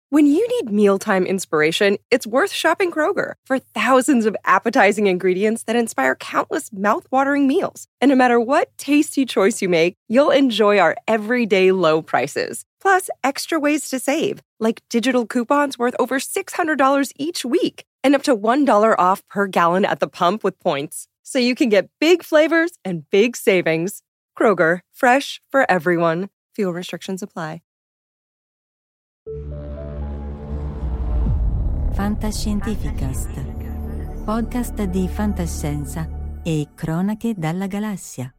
When you need mealtime inspiration, it's worth shopping Kroger for thousands of appetizing ingredients that inspire countless mouth-watering meals. And no matter what tasty choice you make, you'll enjoy our everyday low prices. Plus, extra ways to save, like digital coupons worth over $600 each week and up to $1 off per gallon at the pump with points. So you can get big flavors and big savings. Kroger, fresh for everyone. Fuel restrictions apply. Fantascientificast, podcast di fantascienza e cronache dalla galassia.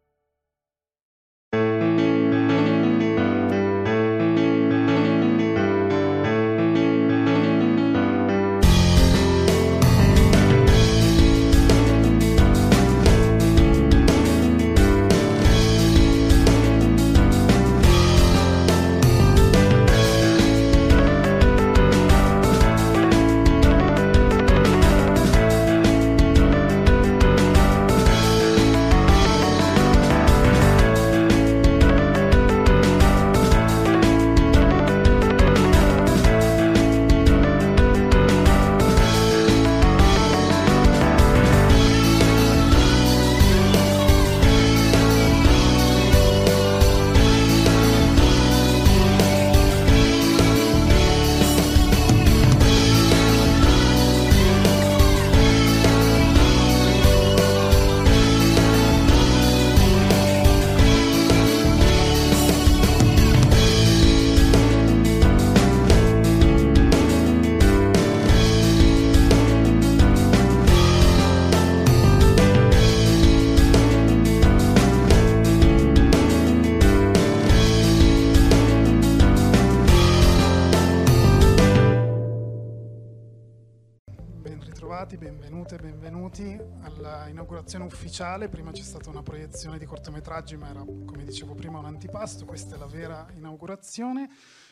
Benvenuti alla inaugurazione ufficiale. Prima c'è stata una proiezione di cortometraggi, ma era, come dicevo prima, un antipasto. Questa è la vera inaugurazione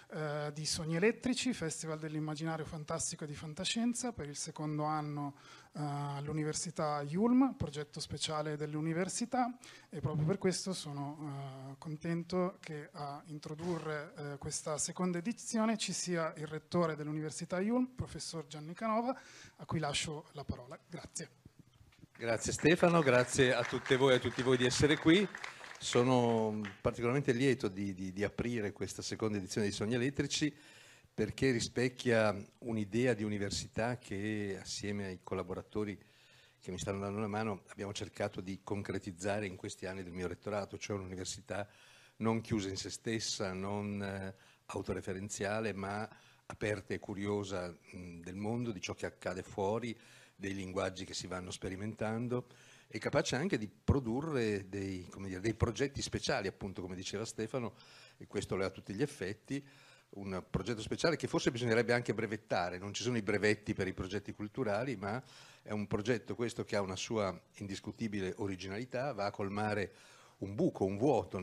di Sogni Elettrici, Festival dell'immaginario fantastico e di fantascienza, per il secondo anno all'Università Yulm, progetto speciale dell'università, e proprio per questo sono contento che a introdurre questa seconda edizione ci sia il rettore dell'Università Yulm, professor Gianni Canova, a cui lascio la parola. Grazie. Grazie Stefano, grazie a tutte voi e a tutti voi di essere qui. Sono particolarmente lieto di aprire questa seconda edizione di Sogni Elettrici, perché rispecchia un'idea di università che, assieme ai collaboratori che mi stanno dando una mano, abbiamo cercato di concretizzare in questi anni del mio rettorato, cioè un'università non chiusa in se stessa, non autoreferenziale, ma aperta e curiosa del mondo, di ciò che accade fuori, dei linguaggi che si vanno sperimentando, e capace anche di produrre dei progetti speciali, appunto, come diceva Stefano, e questo lo è a tutti gli effetti, un progetto speciale che forse bisognerebbe anche brevettare. Non ci sono i brevetti per i progetti culturali, ma è un progetto questo che ha una sua indiscutibile originalità, va a colmare un buco, un vuoto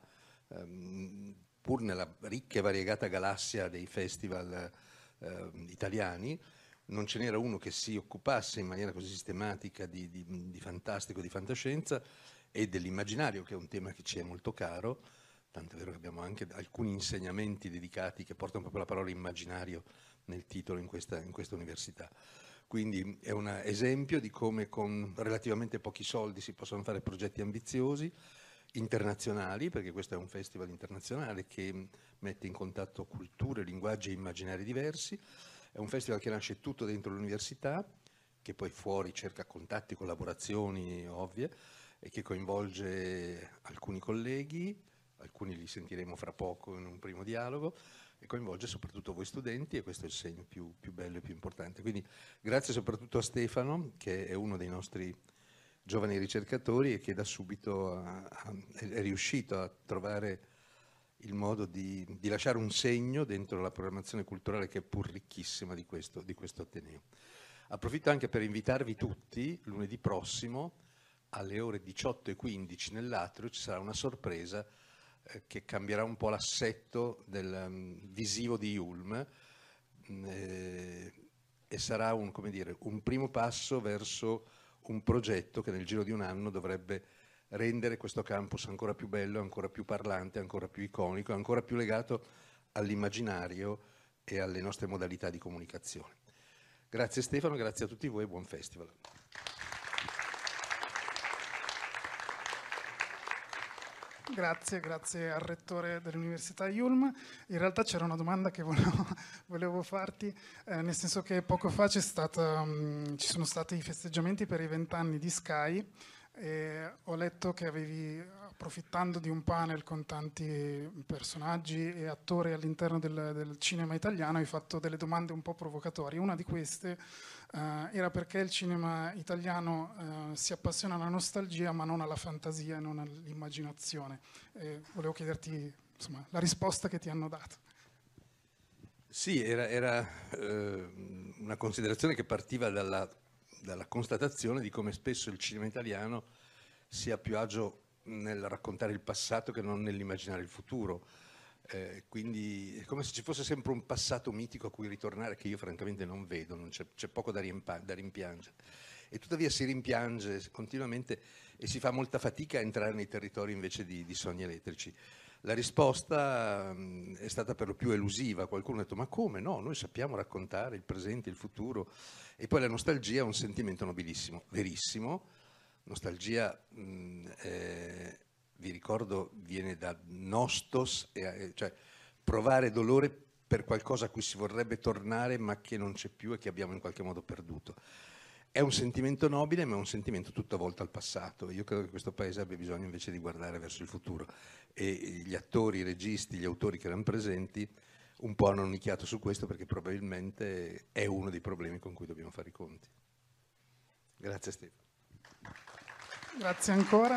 pur nella ricca e variegata galassia dei festival italiani. Non ce n'era uno che si occupasse in maniera così sistematica di fantastico, di fantascienza e dell'immaginario, che è un tema che ci è molto caro, tanto è vero che abbiamo anche alcuni insegnamenti dedicati che portano proprio la parola immaginario nel titolo in questa università. Quindi è un esempio di come con relativamente pochi soldi si possono fare progetti ambiziosi, internazionali, perché questo è un festival internazionale che mette in contatto culture, linguaggi e immaginari diversi. È un festival che nasce tutto dentro l'università, che poi fuori cerca contatti, collaborazioni ovvie, e che coinvolge alcuni colleghi, alcuni li sentiremo fra poco in un primo dialogo, e coinvolge soprattutto voi studenti, e questo è il segno più bello e più importante. Quindi grazie soprattutto a Stefano, che è uno dei nostri giovani ricercatori e che da subito è riuscito a trovare il modo di lasciare un segno dentro la programmazione culturale, che è pur ricchissima di questo Ateneo. Approfitto anche per invitarvi tutti, lunedì prossimo alle ore 18:15 nell'atrio ci sarà una sorpresa che cambierà un po' l'assetto del visivo di Yulm, e sarà un primo passo verso un progetto che nel giro di un anno dovrebbe rendere questo campus ancora più bello, ancora più parlante, ancora più iconico, ancora più legato all'immaginario e alle nostre modalità di comunicazione. Grazie Stefano, grazie a tutti voi e buon festival. Grazie al rettore dell'Università Yulm. In realtà c'era una domanda che volevo farti, nel senso che poco fa ci sono stati i festeggiamenti per i 20 anni di Sky e ho letto che avevi, approfittando di un panel con tanti personaggi e attori all'interno del cinema italiano, hai fatto delle domande un po' provocatorie. Una di queste era perché il cinema italiano si appassiona alla nostalgia ma non alla fantasia e non all'immaginazione. Volevo chiederti, insomma, la risposta che ti hanno dato. Sì, era una considerazione che partiva dalla constatazione di come spesso il cinema italiano sia più agio nel raccontare il passato che non nell'immaginare il futuro. Quindi è come se ci fosse sempre un passato mitico a cui ritornare che io francamente non vedo, c'è poco da rimpiangere. E tuttavia si rimpiange continuamente e si fa molta fatica a entrare nei territori invece di sogni elettrici. La risposta è stata per lo più elusiva. Qualcuno ha detto: ma come no? Noi sappiamo raccontare il presente, il futuro. E poi la nostalgia è un sentimento nobilissimo, verissimo. Nostalgia, vi ricordo, viene da nostos, cioè provare dolore per qualcosa a cui si vorrebbe tornare ma che non c'è più e che abbiamo in qualche modo perduto. È un sentimento nobile, ma è un sentimento tutto avvolto al passato. Io credo che questo paese abbia bisogno invece di guardare verso il futuro. E gli attori, i registi, gli autori che erano presenti un po' hanno nicchiato su questo, perché probabilmente è uno dei problemi con cui dobbiamo fare i conti. Grazie Stefano. Grazie ancora.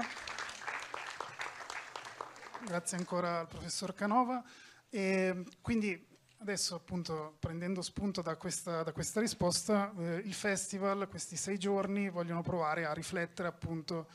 Grazie ancora al professor Canova. E quindi adesso, appunto, prendendo spunto da questa risposta, il festival, questi 6 giorni, vogliono provare a riflettere appunto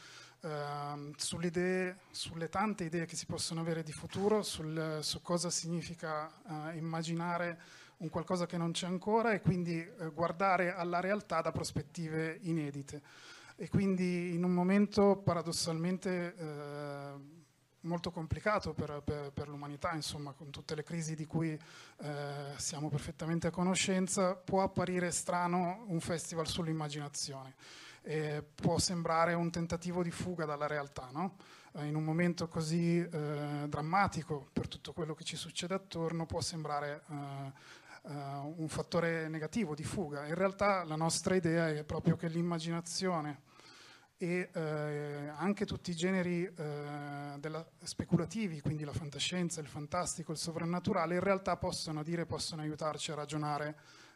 sulle tante idee che si possono avere di futuro, su cosa significa immaginare un qualcosa che non c'è ancora e quindi guardare alla realtà da prospettive inedite. E quindi in un momento paradossalmente molto complicato per l'umanità, insomma, con tutte le crisi di cui siamo perfettamente a conoscenza, può apparire strano un festival sull'immaginazione. Può sembrare un tentativo di fuga dalla realtà, no? In un momento così drammatico per tutto quello che ci succede attorno può sembrare un fattore negativo di fuga. In realtà la nostra idea è proprio che l'immaginazione e anche tutti i generi speculativi, quindi la fantascienza, il fantastico, il sovrannaturale, in realtà possono aiutarci a ragionare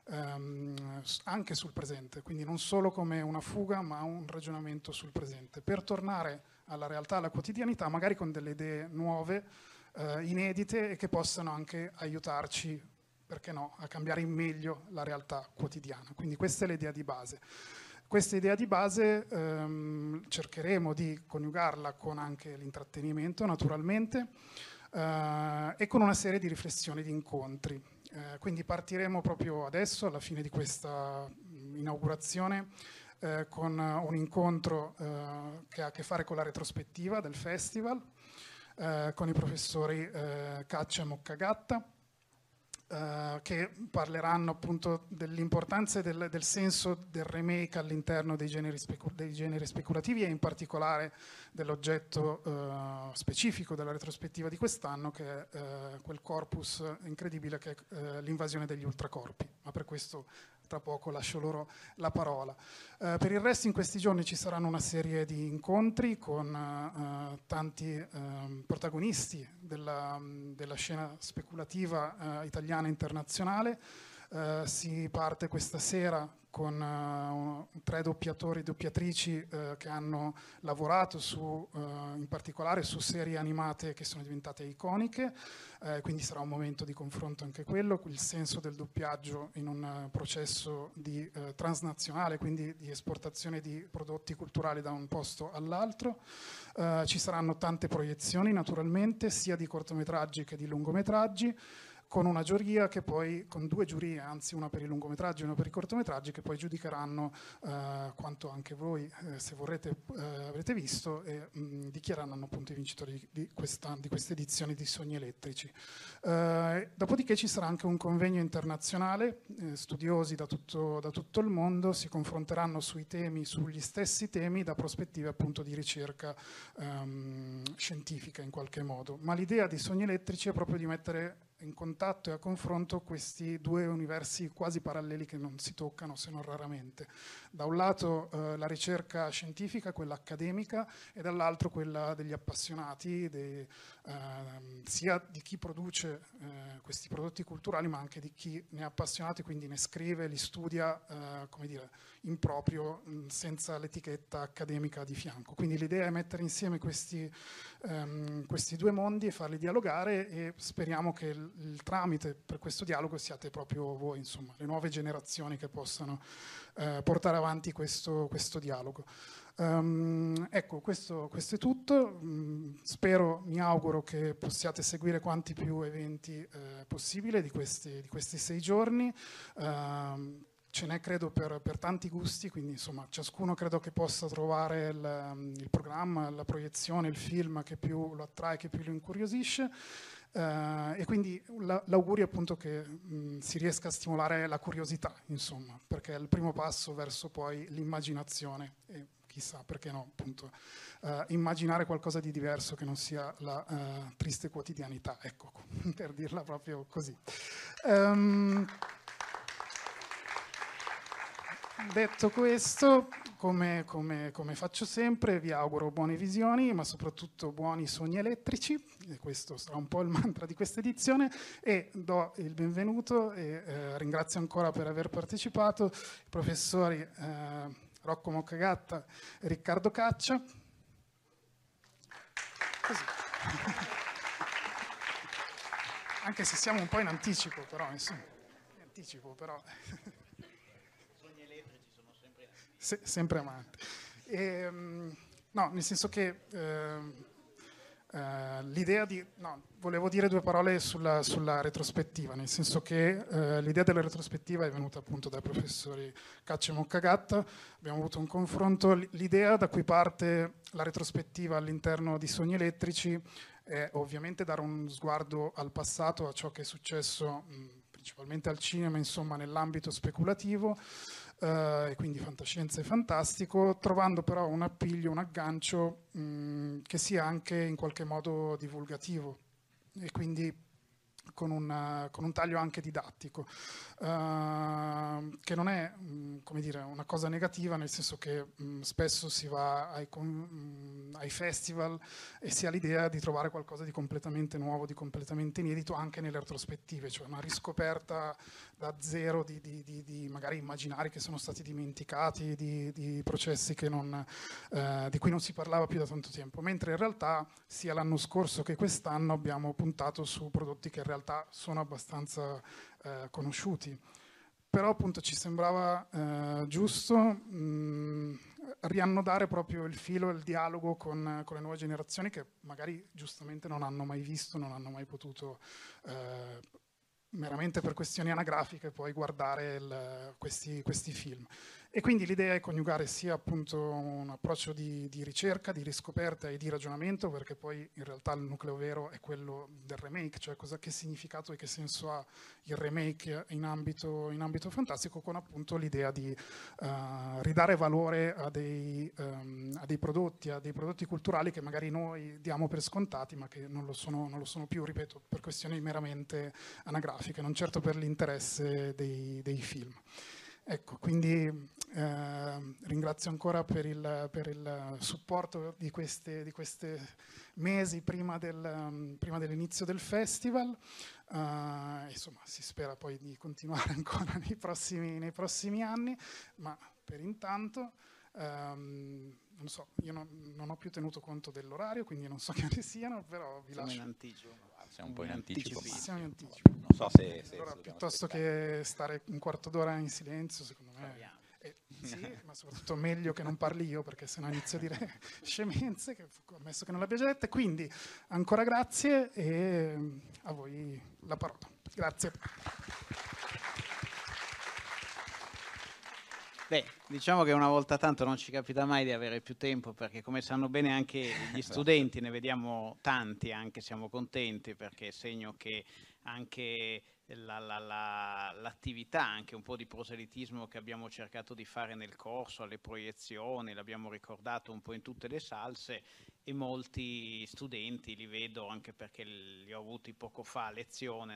anche sul presente, quindi non solo come una fuga ma un ragionamento sul presente, per tornare alla realtà, alla quotidianità, magari con delle idee nuove, inedite e che possano anche aiutarci, perché no, a cambiare in meglio la realtà quotidiana. Quindi questa è l'idea di base. Questa idea di base cercheremo di coniugarla con anche l'intrattenimento, naturalmente, e con una serie di riflessioni, di incontri. Quindi partiremo proprio adesso, alla fine di questa inaugurazione, con un incontro che ha a che fare con la retrospettiva del festival, con i professori Caccia e Moccagatta, che parleranno appunto dell'importanza e del senso del remake all'interno dei generi speculativi e in particolare dell'oggetto specifico della retrospettiva di quest'anno, che è quel corpus incredibile che è l'invasione degli ultracorpi, ma per questo tra poco lascio loro la parola. Per il resto in questi giorni ci saranno una serie di incontri con tanti protagonisti della scena speculativa italiana e internazionale. Si parte questa sera con 3 doppiatori e doppiatrici che hanno lavorato in particolare su serie animate che sono diventate iconiche, quindi sarà un momento di confronto anche quello, il senso del doppiaggio in un processo transnazionale, quindi di esportazione di prodotti culturali da un posto all'altro. Ci saranno tante proiezioni naturalmente, sia di cortometraggi che di lungometraggi, con una giuria che poi, con 2 giurie, anzi una per i lungometraggi e una per i cortometraggi, che poi giudicheranno quanto anche voi, se vorrete, avrete visto, e dichiareranno appunto i vincitori di queste edizioni di Sogni Elettrici. Dopodiché ci sarà anche un convegno internazionale, studiosi da tutto il mondo si confronteranno sugli stessi temi da prospettive appunto di ricerca scientifica in qualche modo. Ma l'idea di Sogni Elettrici è proprio di mettere in contatto e a confronto questi 2 universi quasi paralleli che non si toccano se non raramente. Da un lato la ricerca scientifica, quella accademica, e dall'altro quella degli appassionati, sia di chi produce questi prodotti culturali, ma anche di chi ne è appassionato e quindi ne scrive, li studia, come dire, in proprio, senza l'etichetta accademica di fianco. Quindi l'idea è mettere insieme questi 2 mondi e farli dialogare, e speriamo che il tramite per questo dialogo siate proprio voi, insomma, le nuove generazioni che possano portare avanti questo dialogo. Ecco, questo è tutto. Mi auguro che possiate seguire quanti più eventi possibile di questi 6 giorni. Ce n'è credo per tanti gusti, quindi insomma ciascuno credo che possa trovare il programma, la proiezione, il film che più lo attrae, che più lo incuriosisce, e quindi l'augurio appunto che si riesca a stimolare la curiosità, insomma, perché è il primo passo verso poi l'immaginazione e chissà perché no, appunto, immaginare qualcosa di diverso che non sia la triste quotidianità, ecco, per dirla proprio così. Detto questo, come faccio sempre, vi auguro buone visioni, ma soprattutto buoni sogni elettrici, e questo sarà un po' il mantra di questa edizione, e do il benvenuto e ringrazio ancora per aver partecipato i professori Rocco Moccagatta e Riccardo Caccia. Così. Anche se siamo un po' in anticipo, però, insomma, sempre amanti. No, nel senso che l'idea di... No, volevo dire 2 parole sulla retrospettiva, nel senso che l'idea della retrospettiva è venuta appunto dai professori Caccia e Moccagatta, abbiamo avuto un confronto, l'idea da cui parte la retrospettiva all'interno di Sogni Elettrici è ovviamente dare un sguardo al passato, a ciò che è successo principalmente al cinema, insomma, nell'ambito speculativo, e quindi fantascienza e fantastico, trovando però un appiglio, un aggancio che sia anche in qualche modo divulgativo e quindi con un taglio anche didattico, che non è come dire, una cosa negativa, nel senso che spesso si va ai festival e si ha l'idea di trovare qualcosa di completamente nuovo, di completamente inedito anche nelle retrospettive, cioè una riscoperta da zero di magari immaginari che sono stati dimenticati, di processi che di cui non si parlava più da tanto tempo, mentre in realtà sia l'anno scorso che quest'anno abbiamo puntato su prodotti che in realtà sono abbastanza conosciuti. Però appunto ci sembrava giusto riannodare proprio il filo e il dialogo con le nuove generazioni che magari giustamente non hanno mai visto, non hanno mai potuto meramente per questioni anagrafiche poi guardare questi film. E quindi l'idea è coniugare sia appunto un approccio di ricerca, di riscoperta e di ragionamento, perché poi in realtà il nucleo vero è quello del remake, cioè che significato e che senso ha il remake in ambito fantastico, con appunto l'idea di ridare valore a dei prodotti culturali che magari noi diamo per scontati, ma che non lo sono più, ripeto, per questioni meramente anagrafiche, non certo per l'interesse dei film. Ecco, quindi ringrazio ancora per il supporto di questi mesi prima dell'inizio del festival. Insomma, si spera poi di continuare ancora nei prossimi anni, ma per intanto non so, io non ho più tenuto conto dell'orario, quindi non so che ore siano, però vi lascio. Siamo un po' in anticipo. Siamo in anticipo. Non so se allora, piuttosto che stare un quarto d'ora in silenzio, secondo me sì, ma soprattutto meglio che non parli io, perché sennò inizio a dire scemenze, ammesso che non l'abbia già dette. Quindi ancora grazie e a voi la parola. Grazie. Beh, diciamo che una volta tanto non ci capita mai di avere più tempo, perché come sanno bene anche gli studenti, ne vediamo tanti, anche siamo contenti, perché è segno che anche l'attività, anche un po' di proselitismo che abbiamo cercato di fare nel corso, alle proiezioni, l'abbiamo ricordato un po' in tutte le salse, e molti studenti li vedo, anche perché li ho avuti poco fa a lezione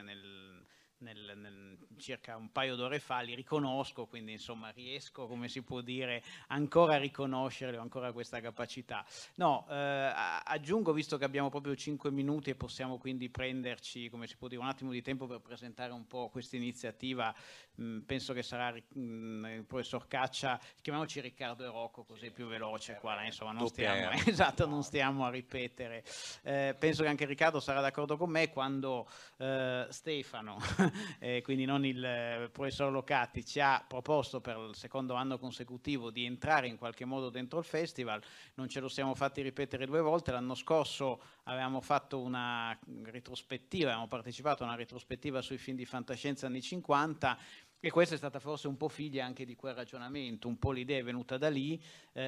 circa un paio d'ore fa, li riconosco, quindi insomma riesco, come si può dire, ancora a riconoscerli, ho ancora questa capacità. No, aggiungo, visto che abbiamo proprio 5 minuti e possiamo quindi prenderci, come si può dire, un attimo di tempo per presentare un po' questa iniziativa, penso che sarà il professor Caccia, chiamiamoci Riccardo e Rocco, così è più veloce qua, insomma non stiamo, esatto, non stiamo a ripetere. Penso che anche Riccardo sarà d'accordo con me quando Stefano quindi non il professor Locati, ci ha proposto per il secondo anno consecutivo di entrare in qualche modo dentro il festival. Non ce lo siamo fatti ripetere 2 volte. L'anno scorso avevamo fatto una retrospettiva, avevamo partecipato a una retrospettiva sui film di fantascienza anni 50, e questa è stata forse un po' figlia anche di quel ragionamento, un po' l'idea è venuta da lì.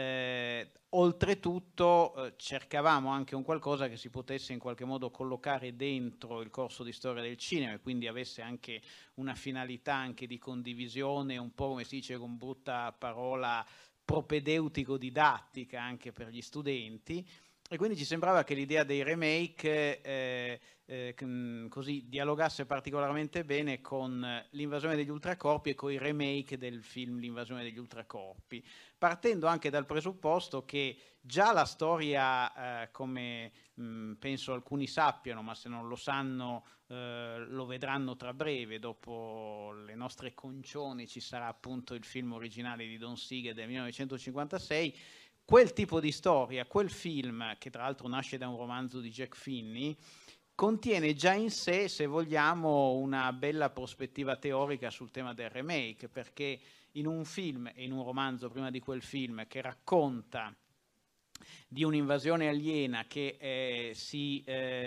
Oltretutto cercavamo anche un qualcosa che si potesse in qualche modo collocare dentro il corso di storia del cinema, e quindi avesse anche una finalità anche di condivisione, un po' come si dice con brutta parola, propedeutico-didattica anche per gli studenti. E quindi ci sembrava che l'idea dei remake così dialogasse particolarmente bene con l'Invasione degli Ultracorpi e con i remake del film L'Invasione degli Ultracorpi, partendo anche dal presupposto che già la storia, come penso alcuni sappiano, ma se non lo sanno lo vedranno tra breve, dopo le nostre concioni ci sarà appunto il film originale di Don Siegel del 1956. Quel tipo di storia, quel film, che tra l'altro nasce da un romanzo di Jack Finney, contiene già in sé, se vogliamo, una bella prospettiva teorica sul tema del remake, perché in un film e in un romanzo prima di quel film che racconta di un'invasione aliena che si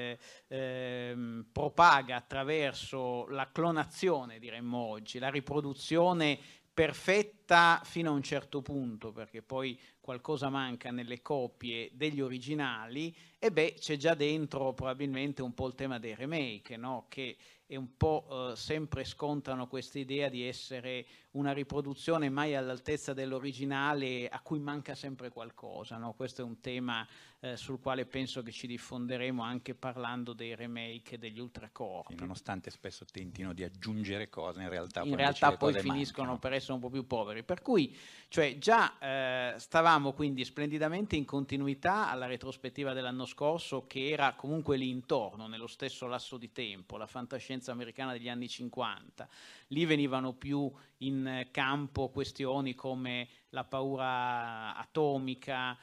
propaga attraverso la clonazione, diremmo oggi, la riproduzione perfetta fino a un certo punto, perché poi qualcosa manca nelle copie degli originali, e beh, c'è già dentro probabilmente un po' il tema dei remake, no? Che è un po' sempre scontrano questa idea di essere una riproduzione mai all'altezza dell'originale, a cui manca sempre qualcosa, no? Questo è un tema sul quale penso che ci diffonderemo anche parlando dei remake degli Ultracorpi. Sì, nonostante spesso tentino di aggiungere cose, in realtà poi finiscono mancano per essere un po' più poveri. Per cui, cioè, già stavamo quindi splendidamente in continuità alla retrospettiva dell'anno scorso, che era comunque lì intorno, nello stesso lasso di tempo, la fantascienza americana degli anni 50. Lì venivano più in campo questioni come la paura atomica,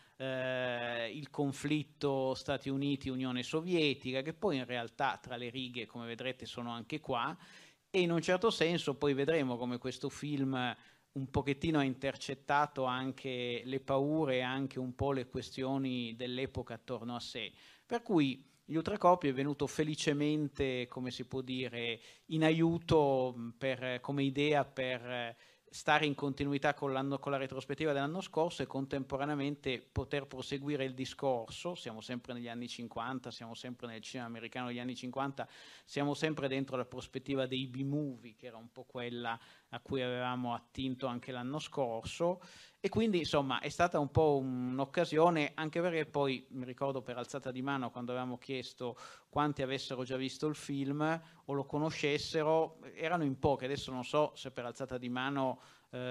il conflitto Stati Uniti-Unione Sovietica, che poi in realtà tra le righe, come vedrete, sono anche qua, e in un certo senso poi vedremo come questo film un pochettino ha intercettato anche le paure e anche un po' le questioni dell'epoca attorno a sé. Per cui Gli Ultracorpi è venuto felicemente, come si può dire, in aiuto come idea per stare in continuità con la retrospettiva dell'anno scorso e contemporaneamente poter proseguire il discorso. Siamo sempre negli anni 50, siamo sempre nel cinema americano degli anni 50, siamo sempre dentro la prospettiva dei B-movie, che era un po' quella a cui avevamo attinto anche l'anno scorso, e quindi insomma è stata un po' un'occasione, anche perché poi mi ricordo per alzata di mano quando avevamo chiesto quanti avessero già visto il film o lo conoscessero, erano in pochi. Adesso non so se per alzata di mano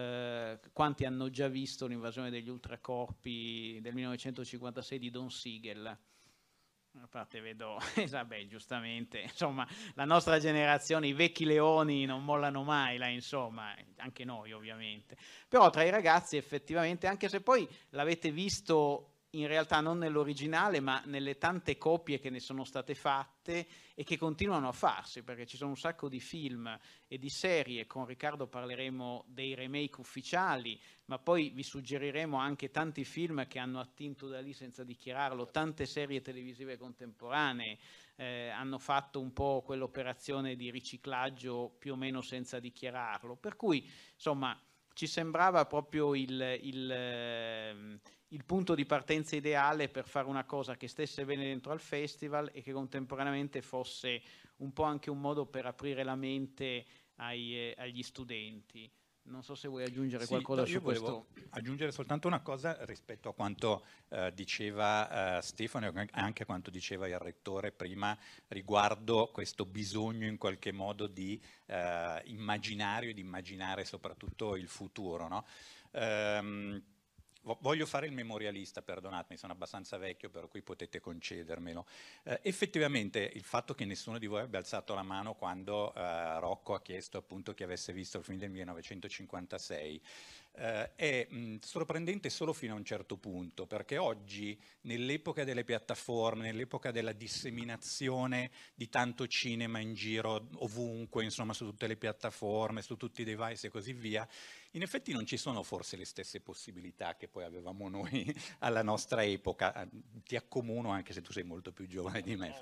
quanti hanno già visto L'Invasione degli Ultracorpi del 1956 di Don Siegel. A parte vedo, vabbè, giustamente, insomma, la nostra generazione, i vecchi leoni non mollano mai, là, insomma, anche noi ovviamente. Però tra i ragazzi effettivamente, anche se poi l'avete visto in realtà non nell'originale, ma nelle tante copie che ne sono state fatte e che continuano a farsi, perché ci sono un sacco di film e di serie. Con Riccardo parleremo dei remake ufficiali, ma poi vi suggeriremo anche tanti film che hanno attinto da lì senza dichiararlo, tante serie televisive contemporanee hanno fatto un po' quell'operazione di riciclaggio più o meno senza dichiararlo, per cui insomma ci sembrava proprio il punto di partenza ideale per fare una cosa che stesse bene dentro al festival e che contemporaneamente fosse un po' anche un modo per aprire la mente agli studenti. Non so se vuoi aggiungere qualcosa su questo. Io volevo aggiungere soltanto una cosa rispetto a quanto diceva Stefano e anche a quanto diceva il rettore prima riguardo questo bisogno in qualche modo di immaginario, di immaginare soprattutto il futuro, no? Voglio fare il memorialista, perdonatemi, sono abbastanza vecchio per cui potete concedermelo. Effettivamente il fatto che nessuno di voi abbia alzato la mano quando Rocco ha chiesto appunto che avesse visto il film del 1956 è sorprendente solo fino a un certo punto, perché oggi nell'epoca delle piattaforme, nell'epoca della disseminazione di tanto cinema in giro ovunque, insomma su tutte le piattaforme, su tutti i device e così via, in effetti non ci sono forse le stesse possibilità che poi avevamo noi alla nostra epoca. Ti accomuno anche se tu sei molto più giovane di me.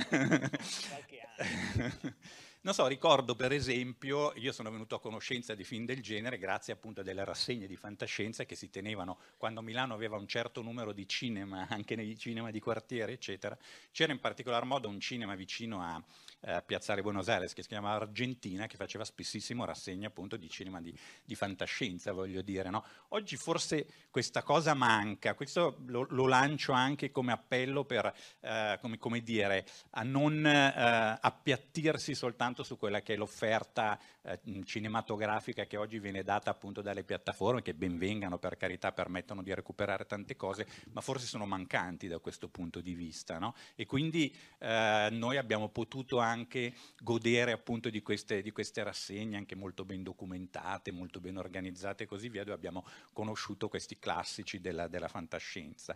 Qualche anno. Non so, ricordo per esempio, io sono venuto a conoscenza di film del genere grazie appunto a delle rassegne di fantascienza che si tenevano quando Milano aveva un certo numero di cinema, anche nei cinema di quartiere, eccetera. C'era in particolar modo un cinema vicino a Piazzale Buenos Aires che si chiamava Argentina, che faceva spessissimo rassegne appunto di cinema di fantascienza, voglio dire, no? Oggi forse questa cosa manca, questo lo lancio anche come appello per, come dire, a non appiattirsi soltanto su quella che è l'offerta cinematografica che oggi viene data appunto dalle piattaforme, che ben vengano, per carità, permettono di recuperare tante cose, ma forse sono mancanti da questo punto di vista, no? E quindi noi abbiamo potuto anche godere appunto di queste rassegne anche molto ben documentate, molto ben organizzate e così via, dove abbiamo conosciuto questi classici della fantascienza.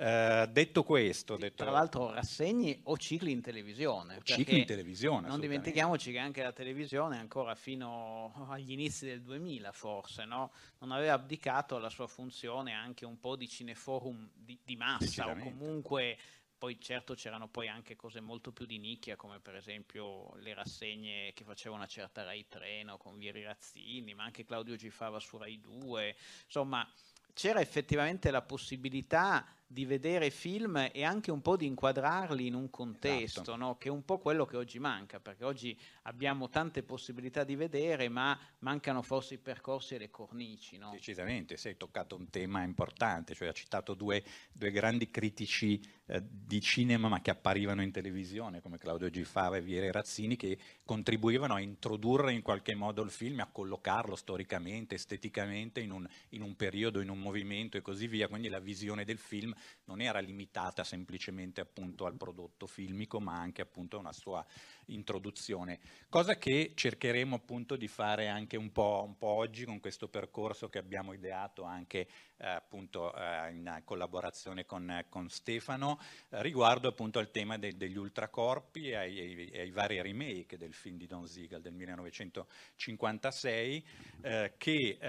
Detto questo... Tra l'altro rassegne o cicli in televisione. Cicli in televisione, non dimentichiamoci che anche la televisione ancora fino agli inizi del 2000 forse, no? Non aveva abdicato alla sua funzione anche un po' di cineforum di massa, o comunque... Poi certo c'erano poi anche cose molto più di nicchia, come per esempio le rassegne che faceva una certa Rai Treno con Vieri Razzini, ma anche Claudio Gifava su Rai 2, insomma c'era effettivamente la possibilità di vedere film e anche un po' di inquadrarli in un contesto, esatto, no? Che è un po' quello che oggi manca, perché oggi abbiamo tante possibilità di vedere, ma mancano forse i percorsi e le cornici, no? Decisamente, sei toccato un tema importante, cioè ha citato due grandi critici di cinema ma che apparivano in televisione come Claudio Gifava e Vieri Razzini, che contribuivano a introdurre in qualche modo il film, a collocarlo storicamente, esteticamente in un periodo, in un movimento e così via, quindi la visione del film non era limitata semplicemente appunto al prodotto filmico, ma anche appunto a una sua introduzione, cosa che cercheremo appunto di fare anche un po' oggi con questo percorso che abbiamo ideato anche appunto in collaborazione con Stefano, riguardo appunto al tema degli ultracorpi e ai vari remake del film di Don Siegel del 1956 che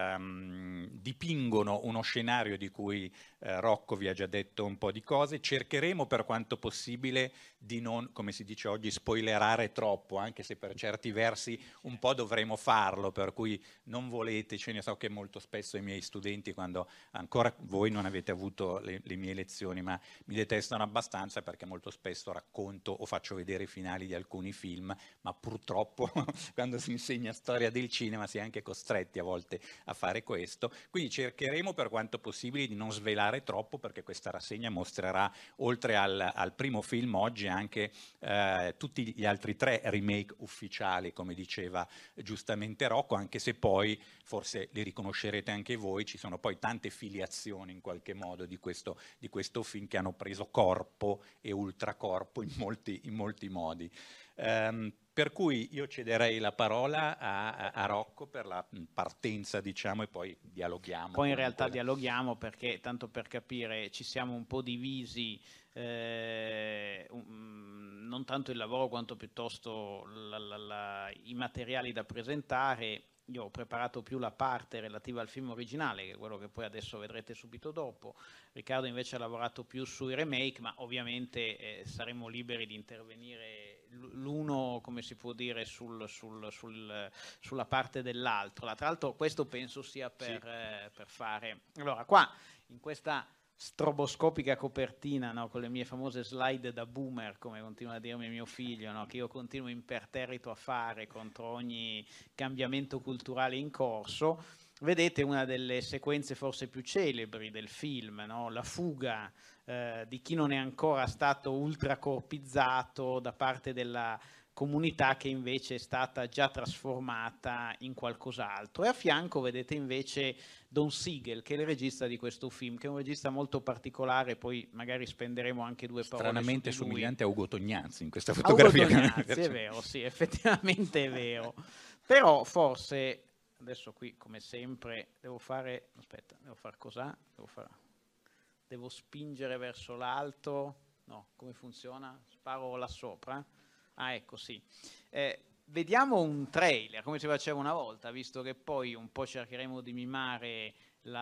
dipingono uno scenario di cui Rocco vi ha già detto un po' di cose. Cercheremo per quanto possibile di non, come si dice oggi, spoilerare troppo, anche se per certi versi un po' dovremo farlo, per cui non volete, ne so che molto spesso i miei studenti, quando ancora voi non avete avuto le mie lezioni, ma mi detestano abbastanza perché molto spesso racconto o faccio vedere i finali di alcuni film, ma purtroppo quando si insegna storia del cinema si è anche costretti a volte a fare questo, quindi cercheremo per quanto possibile di non svelare troppo, perché questa rassegna mostrerà oltre al primo film oggi anche tutti gli altri 3 remake ufficiali, come diceva giustamente Rocco, anche se poi forse li riconoscerete anche voi, ci sono poi tante filiazioni in qualche modo di questo film che hanno preso corpo e ultracorpo in molti modi. Per cui io cederei la parola a Rocco per la partenza, diciamo, e poi dialoghiamo. Poi in realtà dialoghiamo perché, tanto per capire, ci siamo un po' divisi, non tanto il lavoro quanto piuttosto i materiali da presentare. Io ho preparato più la parte relativa al film originale, che è quello che poi adesso vedrete subito dopo. Riccardo invece ha lavorato più sui remake, ma ovviamente saremo liberi di intervenire l'uno, come si può dire, sulla parte dell'altro. Tra l'altro questo penso sia per fare... Allora, qua, in questa stroboscopica copertina, no, con le mie famose slide da boomer, come continua a dirmi mio figlio, no, che io continuo imperterrito a fare contro ogni cambiamento culturale in corso, vedete una delle sequenze forse più celebri del film, no? La fuga di chi non è ancora stato ultracorpizzato da parte della comunità che invece è stata già trasformata in qualcos'altro, e a fianco vedete invece Don Siegel, che è il regista di questo film, che è un regista molto particolare, poi magari spenderemo anche due parole stranamente su di lui. Somigliante a Ugo Tognazzi in questa fotografia. Ugo Tognazzi, è vero, sì, effettivamente è vero, però forse adesso qui come sempre devo fare cos'ha? Devo spingere verso l'alto, no, come funziona? Sparo là sopra? Ah, ecco, sì. Vediamo un trailer, come si faceva una volta, visto che poi un po' cercheremo di mimare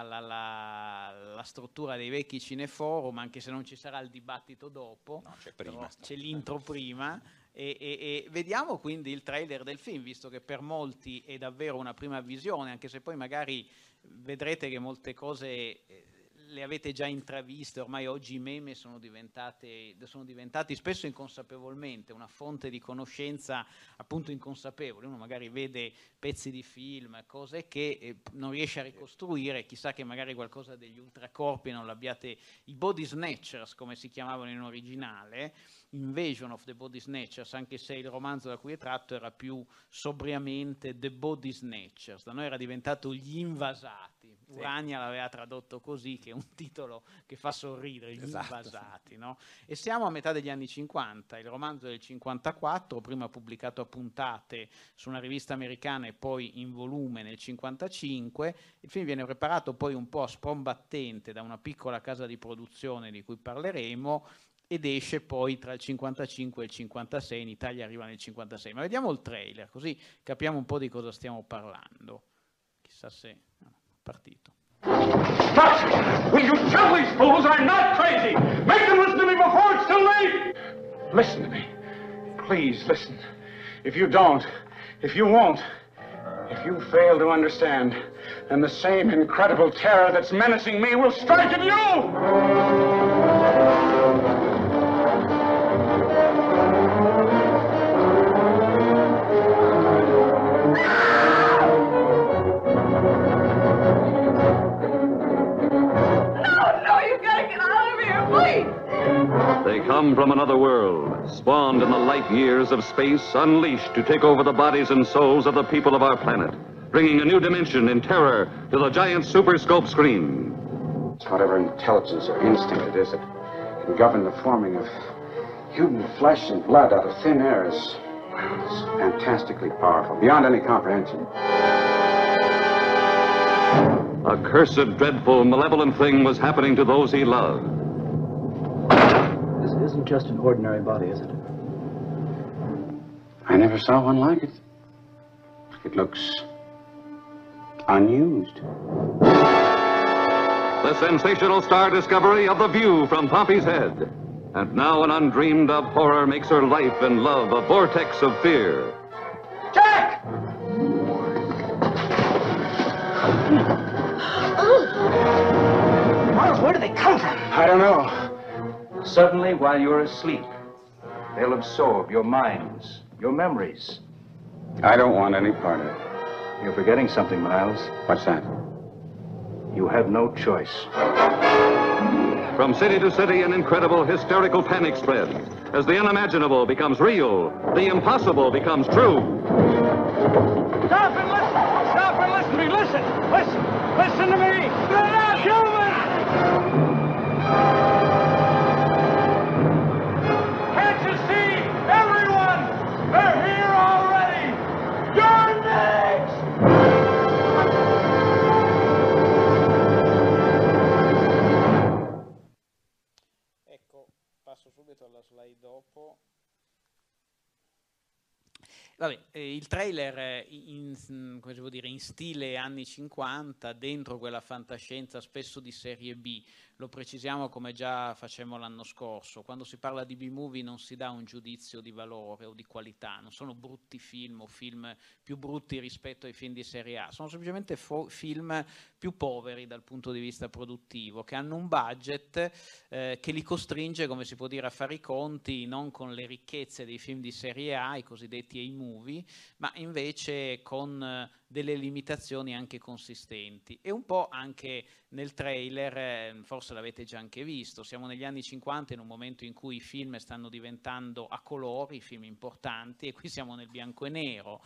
la struttura dei vecchi cineforum, anche se non ci sarà il dibattito dopo, no, c'è l'intro prima, e vediamo quindi il trailer del film, visto che per molti è davvero una prima visione, anche se poi magari vedrete che molte cose le avete già intraviste. Ormai oggi i meme sono diventati spesso inconsapevolmente una fonte di conoscenza appunto inconsapevole. Uno magari vede pezzi di film, cose che non riesce a ricostruire, chissà che magari qualcosa degli ultracorpi non l'abbiate, i body snatchers come si chiamavano in originale, Invasion of the Body Snatchers, anche se il romanzo da cui è tratto era più sobriamente The Body Snatchers, da noi era diventato Gli Invasati. Urania l'aveva tradotto così, che è un titolo che fa sorridere, Gli Invasati, no? E siamo a metà degli anni 50, il romanzo è del 54, prima pubblicato a puntate su una rivista americana e poi in volume nel 55. Il film viene preparato poi un po' a sprombattente da una piccola casa di produzione di cui parleremo, ed esce poi tra il 55 e il 56, in Italia arriva nel 56. Ma vediamo il trailer, così capiamo un po' di cosa stiamo parlando. Chissà se... No, partito. Stop! Will you tell these fools I'm not crazy? Make them listen to me before it's too late! Listen to me. Please, listen. If you don't, if you won't, if you fail to understand, then the same incredible terror that's menacing me will strike at you! They come from another world, spawned in the light years of space, unleashed to take over the bodies and souls of the people of our planet, bringing a new dimension in terror to the giant Super Scope screen. It's whatever intelligence or instinct it is that can govern the forming of human flesh and blood out of thin air is fantastically powerful, beyond any comprehension. A cursed, dreadful, malevolent thing was happening to those he loved. This isn't just an ordinary body, is it? I never saw one like it. It looks unused. The sensational star discovery of The View from Pompey's Head. And now an undreamed of horror makes her life and love a vortex of fear. Jack! Miles, where do they come from? I don't know. Suddenly, while you're asleep, they'll absorb your minds, your memories. I don't want any part of it. You're forgetting something, Miles. What's that? You have no choice. From city to city, an incredible hysterical panic spreads. As the unimaginable becomes real, the impossible becomes true. Stop and listen! Stop and listen to me! Listen! Listen! Listen to me! They're not human! Can't you see? Everyone! Il trailer come devo dire, in stile anni 50, dentro quella fantascienza spesso di serie B. Lo precisiamo come già facemmo l'anno scorso. Quando si parla di B-movie non si dà un giudizio di valore o di qualità, non sono brutti film o film più brutti rispetto ai film di serie A, sono semplicemente film più poveri dal punto di vista produttivo, che hanno un budget che li costringe, come si può dire, a fare i conti non con le ricchezze dei film di serie A, i cosiddetti A-movie, ma invece con delle limitazioni anche consistenti. E un po' anche nel trailer, forse l'avete già anche visto, siamo negli anni 50, in un momento in cui i film stanno diventando a colori, film importanti, e qui siamo nel bianco e nero.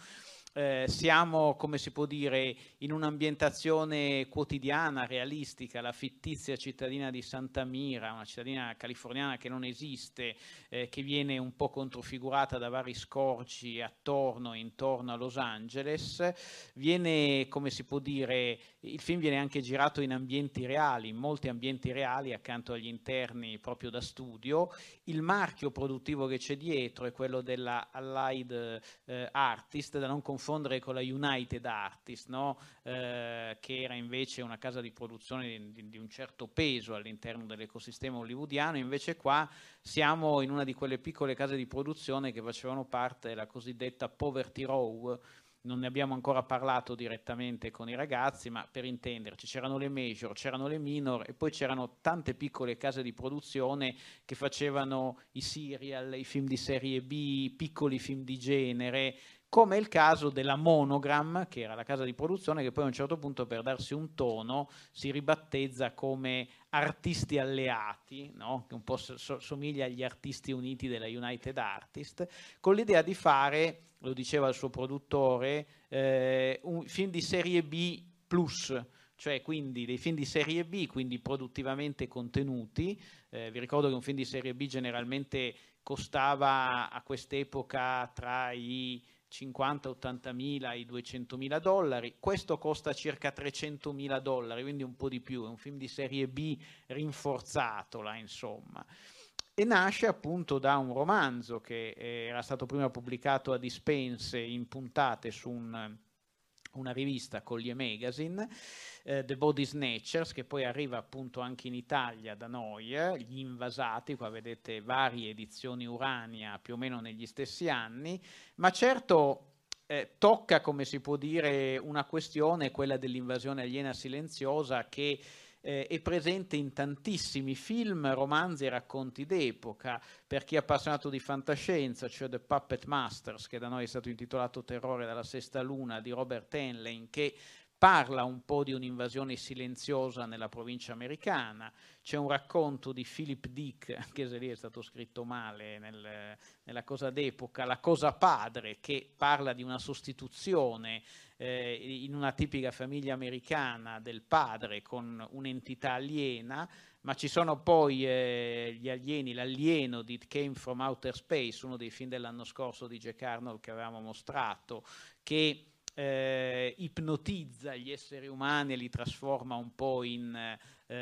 Siamo, come si può dire, in un'ambientazione quotidiana, realistica, la fittizia cittadina di Santa Mira, una cittadina californiana che non esiste, che viene un po' controfigurata da vari scorci attorno e intorno a Los Angeles. Viene, come si può dire, il film viene anche girato in ambienti reali, in molti ambienti reali accanto agli interni proprio da studio. Il marchio produttivo che c'è dietro è quello della Allied Artist, da non confondere con la United Artists, no? Che era invece una casa di produzione di un certo peso all'interno dell'ecosistema hollywoodiano. Invece qua siamo in una di quelle piccole case di produzione che facevano parte della cosiddetta Poverty Row. Non ne abbiamo ancora parlato direttamente con i ragazzi, ma per intenderci, c'erano le major, c'erano le minor e poi c'erano tante piccole case di produzione che facevano i serial, i film di serie B, piccoli film di genere, come è il caso della Monogram, che era la casa di produzione che poi a un certo punto, per darsi un tono, si ribattezza come Artisti Alleati, no? Che un po' somiglia agli Artisti Uniti della United Artists, con l'idea di fare, lo diceva il suo produttore, un film di serie B plus, cioè quindi dei film di serie B, quindi produttivamente contenuti. Vi ricordo che un film di serie B generalmente costava a quest'epoca tra i 50-80.000 ai $200.000, questo costa circa $300.000, quindi un po' di più, è un film di serie B rinforzato là, insomma. E nasce appunto da un romanzo che era stato prima pubblicato a dispense in puntate su una rivista, Collier Magazine, The Body Snatchers, che poi arriva appunto anche in Italia da noi, Gli Invasati, qua vedete varie edizioni Urania più o meno negli stessi anni, ma certo tocca, come si può dire, una questione, quella dell'invasione aliena silenziosa, che è presente in tantissimi film, romanzi e racconti d'epoca. Per chi è appassionato di fantascienza, cioè The Puppet Masters, che da noi è stato intitolato Terrore dalla sesta luna, di Robert Heinlein, che parla un po' di un'invasione silenziosa nella provincia americana. C'è un racconto di Philip Dick, che se lì è stato scritto male nella cosa d'epoca, La cosa padre, che parla di una sostituzione in una tipica famiglia americana del padre con un'entità aliena, ma ci sono poi gli alieni, l'alieno di It Came from Outer Space, uno dei film dell'anno scorso di Jack Arnold che avevamo mostrato, che ipnotizza gli esseri umani e li trasforma un po' in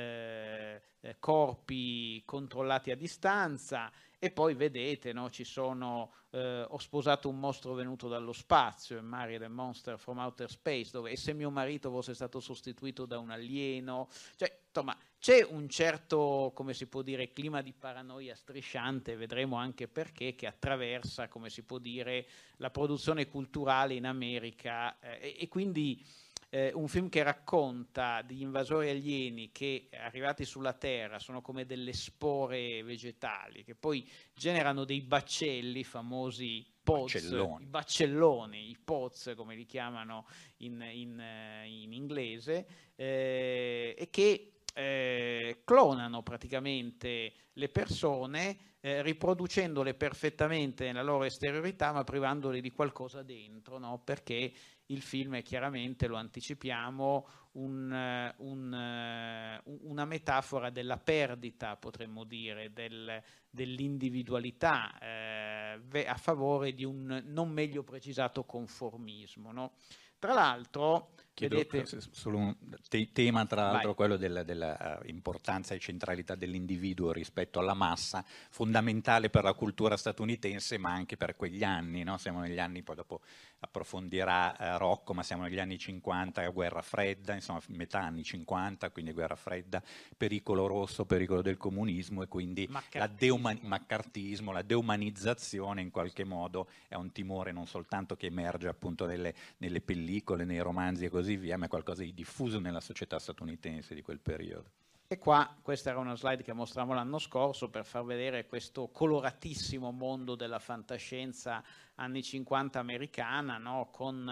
corpi controllati a distanza. E poi vedete, no, ci sono Ho sposato un mostro venuto dallo spazio, e Married a Monster from Outer Space, dove e se mio marito fosse stato sostituito da un alieno, cioè insomma c'è un certo, come si può dire, clima di paranoia strisciante, vedremo anche perché, che attraversa, come si può dire, la produzione culturale in America, e quindi un film che racconta degli invasori alieni che, arrivati sulla Terra, sono come delle spore vegetali che poi generano dei baccelli, famosi pods, i baccelloni, i pods come li chiamano in inglese, e che clonano praticamente le persone, riproducendole perfettamente nella loro esteriorità, ma privandole di qualcosa dentro, no? Perché il film è chiaramente, lo anticipiamo, una metafora della perdita, potremmo dire, dell'individualità a favore di un non meglio precisato conformismo, no? Tra l'altro Vedete? Solo un tema, tra l'altro, quello della importanza e centralità dell'individuo rispetto alla massa, fondamentale per la cultura statunitense, ma anche per quegli anni, no? Siamo negli anni, poi dopo approfondirà Rocco, ma siamo negli anni 50, guerra fredda, insomma metà anni 50, quindi guerra fredda, pericolo rosso, pericolo del comunismo, e quindi maccartismo, la deumanizzazione in qualche modo è un timore non soltanto che emerge appunto nelle pellicole, nei romanzi e così via, ma è qualcosa di diffuso nella società statunitense di quel periodo. E qua, questa era una slide che mostravamo l'anno scorso per far vedere questo coloratissimo mondo della fantascienza anni 50 americana, no?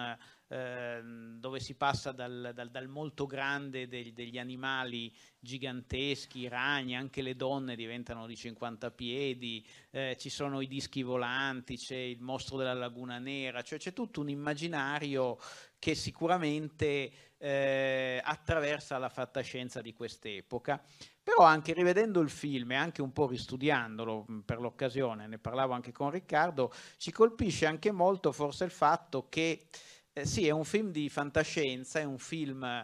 Dove si passa dal molto grande degli animali giganteschi, i ragni, anche le donne diventano di 50 piedi, ci sono i dischi volanti, c'è il mostro della Laguna Nera, cioè c'è tutto un immaginario che sicuramente attraversa la fantascienza di quest'epoca. Però anche rivedendo il film e anche un po' ristudiandolo per l'occasione, ne parlavo anche con Riccardo, ci colpisce anche molto forse il fatto che sì, è un film di fantascienza, è un film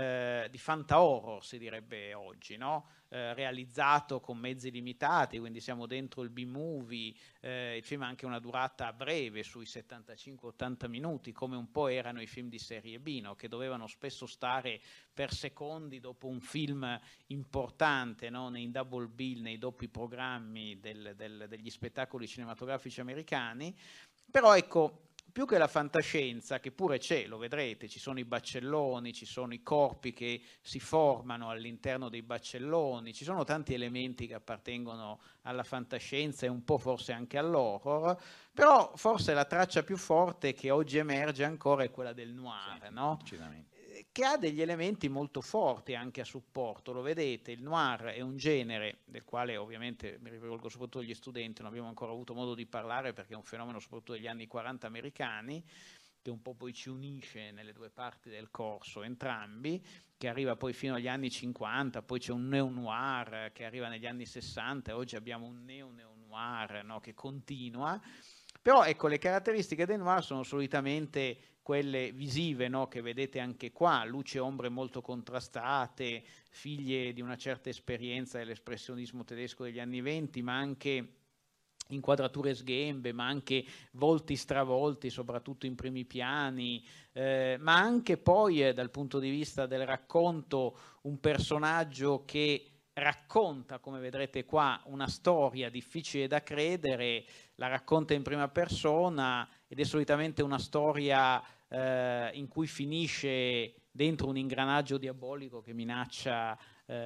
di fanta-horror, si direbbe oggi, no? Realizzato con mezzi limitati, quindi siamo dentro il B-movie, il film ha anche una durata breve, sui 75-80 minuti, come un po' erano i film di serie B, no? Che dovevano spesso stare per secondi dopo un film importante, no? Nei double bill, nei doppi programmi degli spettacoli cinematografici americani. Però ecco, più che la fantascienza, che pure c'è, lo vedrete, ci sono i baccelloni, ci sono i corpi che si formano all'interno dei baccelloni, ci sono tanti elementi che appartengono alla fantascienza e un po' forse anche all'horror, però forse la traccia più forte che oggi emerge ancora è quella del noir, sì, no? Che ha degli elementi molto forti anche a supporto, lo vedete, il noir è un genere del quale ovviamente mi rivolgo soprattutto agli studenti, non abbiamo ancora avuto modo di parlare perché è un fenomeno soprattutto degli anni 40 americani, che un po' poi ci unisce nelle due parti del corso entrambi, che arriva poi fino agli anni 50, poi c'è un neo-noir che arriva negli anni 60 e oggi abbiamo un neo-noir, no, che continua. Però ecco, le caratteristiche del noir sono solitamente quelle visive, no? Che vedete anche qua, luci e ombre molto contrastate, figlie di una certa esperienza dell'espressionismo tedesco degli anni 20, ma anche inquadrature sghembe, ma anche volti stravolti, soprattutto in primi piani, ma anche poi dal punto di vista del racconto un personaggio che racconta, come vedrete qua, una storia difficile da credere, la racconta in prima persona ed è solitamente una storia in cui finisce dentro un ingranaggio diabolico che minaccia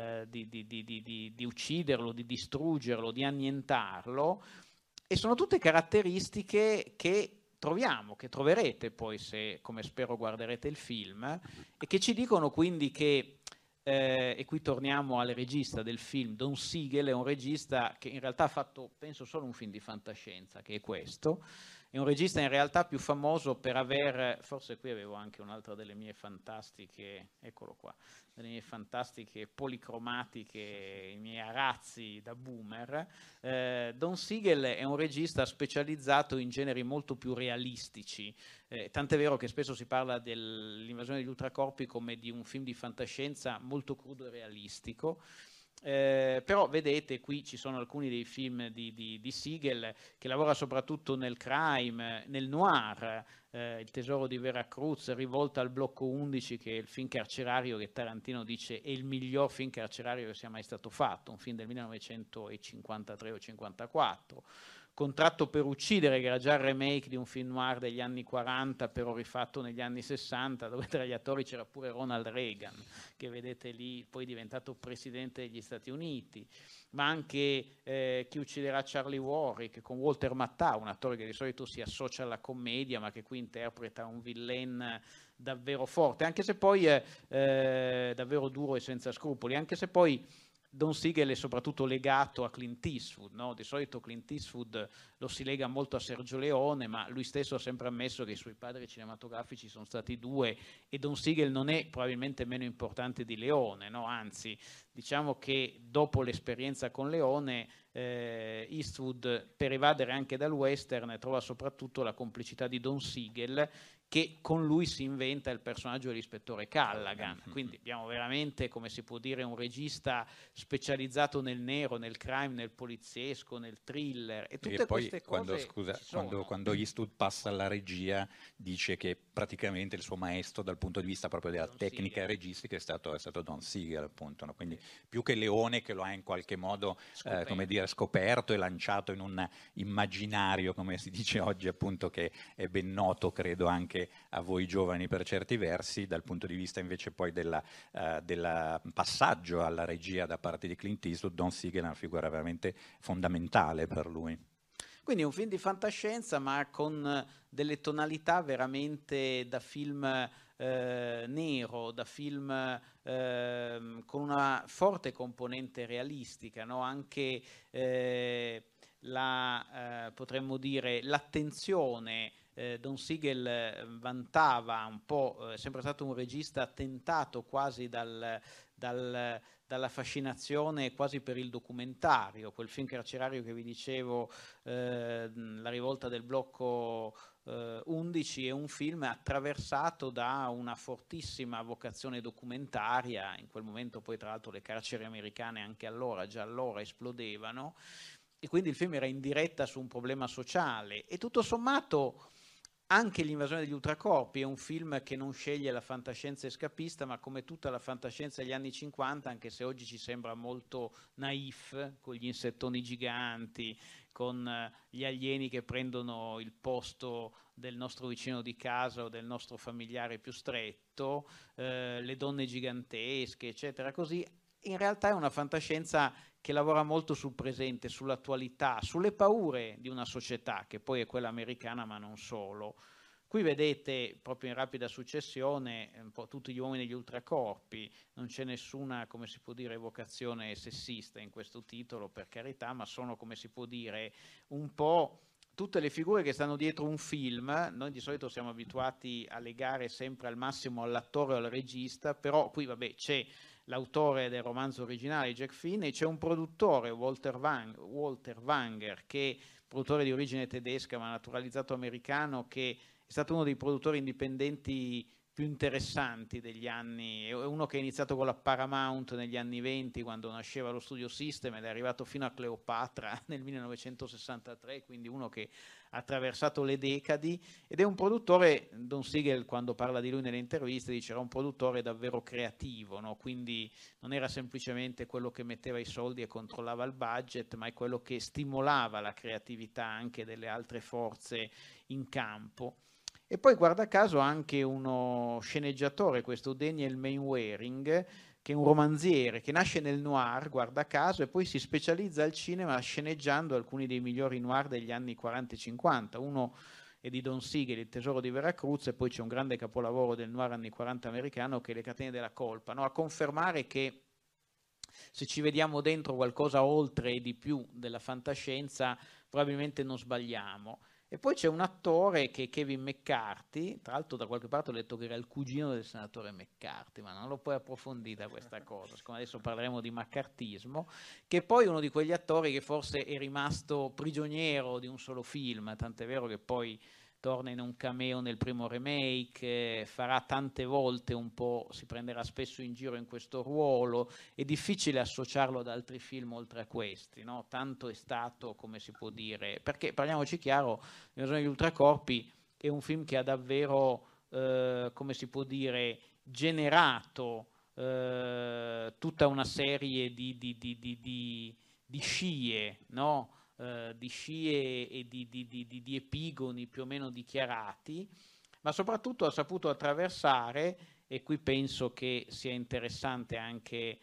di ucciderlo, di distruggerlo, di annientarlo, e sono tutte caratteristiche che troviamo, che troverete poi se, come spero, guarderete il film, e che ci dicono quindi che e qui torniamo al regista del film. Don Siegel è un regista che in realtà ha fatto, penso, solo un film di fantascienza, che è questo. È un regista in realtà più famoso per aver, forse qui avevo anche un'altra delle mie fantastiche, eccolo qua, delle mie fantastiche policromatiche, i miei arazzi da boomer. Don Siegel è un regista specializzato in generi molto più realistici, tant'è vero che spesso si parla dell'invasione degli ultracorpi come di un film di fantascienza molto crudo e realistico. Però vedete qui ci sono alcuni dei film di Siegel, che lavora soprattutto nel crime, nel noir, Il tesoro di Veracruz, Rivolta al blocco 11, che è il film carcerario che Tarantino dice è il miglior film carcerario che sia mai stato fatto, un film del 1953 o 54. Contratto per uccidere, che era già il remake di un film noir degli anni 40, però rifatto negli anni 60, dove tra gli attori c'era pure Ronald Reagan, che vedete lì, poi diventato presidente degli Stati Uniti, ma anche Chi ucciderà Charlie Warwick, con Walter Matthau, un attore che di solito si associa alla commedia, ma che qui interpreta un villain davvero forte, anche se poi davvero duro e senza scrupoli, anche se poi Don Siegel è soprattutto legato a Clint Eastwood, no? Di solito Clint Eastwood lo si lega molto a Sergio Leone, ma lui stesso ha sempre ammesso che i suoi padri cinematografici sono stati due, e Don Siegel non è probabilmente meno importante di Leone, no? Anzi, diciamo che dopo l'esperienza con Leone, Eastwood, per evadere anche dal western, trova soprattutto la complicità di Don Siegel, che con lui si inventa il personaggio dell'ispettore Callaghan. Quindi abbiamo veramente, come si può dire, un regista specializzato nel nero, nel crime, nel poliziesco, nel thriller, e tutte queste cose. Quando Eastwood passa alla regia, dice che praticamente il suo maestro dal punto di vista proprio della tecnica registica è stato Don Siegel, appunto, no? Quindi più che Leone, che lo ha in qualche modo scoperto e lanciato in un immaginario, come si dice oggi, appunto, che è ben noto, credo, anche a voi giovani per certi versi, dal punto di vista invece poi del passaggio alla regia da parte di Clint Eastwood. Don Siegel è una figura veramente fondamentale per lui. Quindi è un film di fantascienza, ma con delle tonalità veramente da film nero, da film con una forte componente realistica, no? Anche potremmo dire l'attenzione. Don Siegel vantava un po', è sempre stato un regista tentato quasi dalla fascinazione quasi per il documentario. Quel film carcerario che vi dicevo, La rivolta del blocco 11, è un film attraversato da una fortissima vocazione documentaria. In quel momento poi tra l'altro le carceri americane già allora esplodevano, e quindi il film era in diretta su un problema sociale, e tutto sommato anche L'invasione degli ultracorpi è un film che non sceglie la fantascienza escapista, ma come tutta la fantascienza degli anni 50, anche se oggi ci sembra molto naif, con gli insettoni giganti, con gli alieni che prendono il posto del nostro vicino di casa o del nostro familiare più stretto, le donne gigantesche, eccetera, così. In realtà è una fantascienza che lavora molto sul presente, sull'attualità, sulle paure di una società che poi è quella americana, ma non solo. Qui vedete proprio in rapida successione un po' tutti gli uomini degli ultracorpi. Non c'è nessuna, come si può dire, evocazione sessista in questo titolo, per carità, ma sono, come si può dire, un po' tutte le figure che stanno dietro un film. Noi di solito siamo abituati a legare sempre al massimo all'attore o al regista, però qui vabbè c'è l'autore del romanzo originale, Jack Finney, c'è un produttore, Walter Wanger, che è produttore di origine tedesca ma naturalizzato americano, che è stato uno dei produttori indipendenti più interessanti degli anni, è uno che è iniziato con la Paramount negli anni 20 quando nasceva lo Studio System ed è arrivato fino a Cleopatra nel 1963, quindi uno che ha attraversato le decadi, ed è un produttore, Don Siegel quando parla di lui nelle interviste dice era un produttore davvero creativo, no? Quindi non era semplicemente quello che metteva i soldi e controllava il budget, ma è quello che stimolava la creatività anche delle altre forze in campo. E poi guarda caso anche uno sceneggiatore, questo Daniel Mainwaring, che è un romanziere che nasce nel noir, guarda caso, e poi si specializza al cinema sceneggiando alcuni dei migliori noir degli anni 40 e 50. Uno è di Don Siegel, Il tesoro di Veracruz, e poi c'è un grande capolavoro del noir anni 40 americano che è Le catene della colpa, no? A confermare che se ci vediamo dentro qualcosa oltre e di più della fantascienza probabilmente non sbagliamo. E poi c'è un attore che è Kevin McCarthy, tra l'altro da qualche parte ho letto che era il cugino del senatore McCarthy, ma non l'ho poi approfondita questa cosa, siccome adesso parleremo di maccartismo, che è poi uno di quegli attori che forse è rimasto prigioniero di un solo film, tant'è vero che poi torna in un cameo nel primo remake, farà tante volte un po', si prenderà spesso in giro in questo ruolo, è difficile associarlo ad altri film oltre a questi, no? Tanto è stato, come si può dire, perché parliamoci chiaro, L'invasione degli ultracorpi è un film che ha davvero, come si può dire, generato tutta una serie di scie, no? Di scie e di epigoni più o meno dichiarati, ma soprattutto ha saputo attraversare, e qui penso che sia interessante anche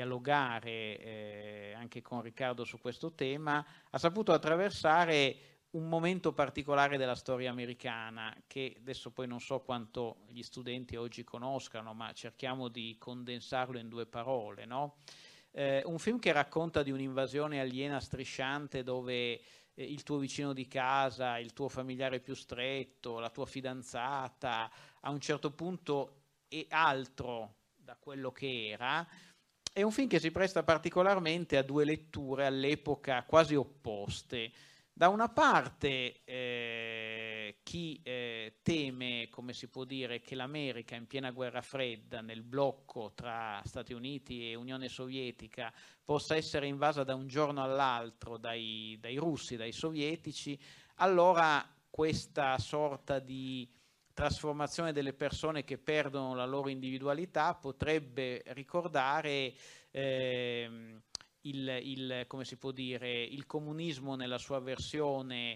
dialogare anche con Riccardo su questo tema, ha saputo attraversare un momento particolare della storia americana che adesso poi non so quanto gli studenti oggi conoscano, ma cerchiamo di condensarlo in due parole, no? Un film che racconta di un'invasione aliena strisciante dove il tuo vicino di casa, il tuo familiare più stretto, la tua fidanzata a un certo punto è altro da quello che era. È un film che si presta particolarmente a due letture all'epoca quasi opposte. Da una parte chi chi teme, come si può dire, che l'America in piena guerra fredda, nel blocco tra Stati Uniti e Unione Sovietica, possa essere invasa da un giorno all'altro dai russi, dai sovietici, allora questa sorta di trasformazione delle persone che perdono la loro individualità potrebbe ricordare come si può dire, il comunismo nella sua versione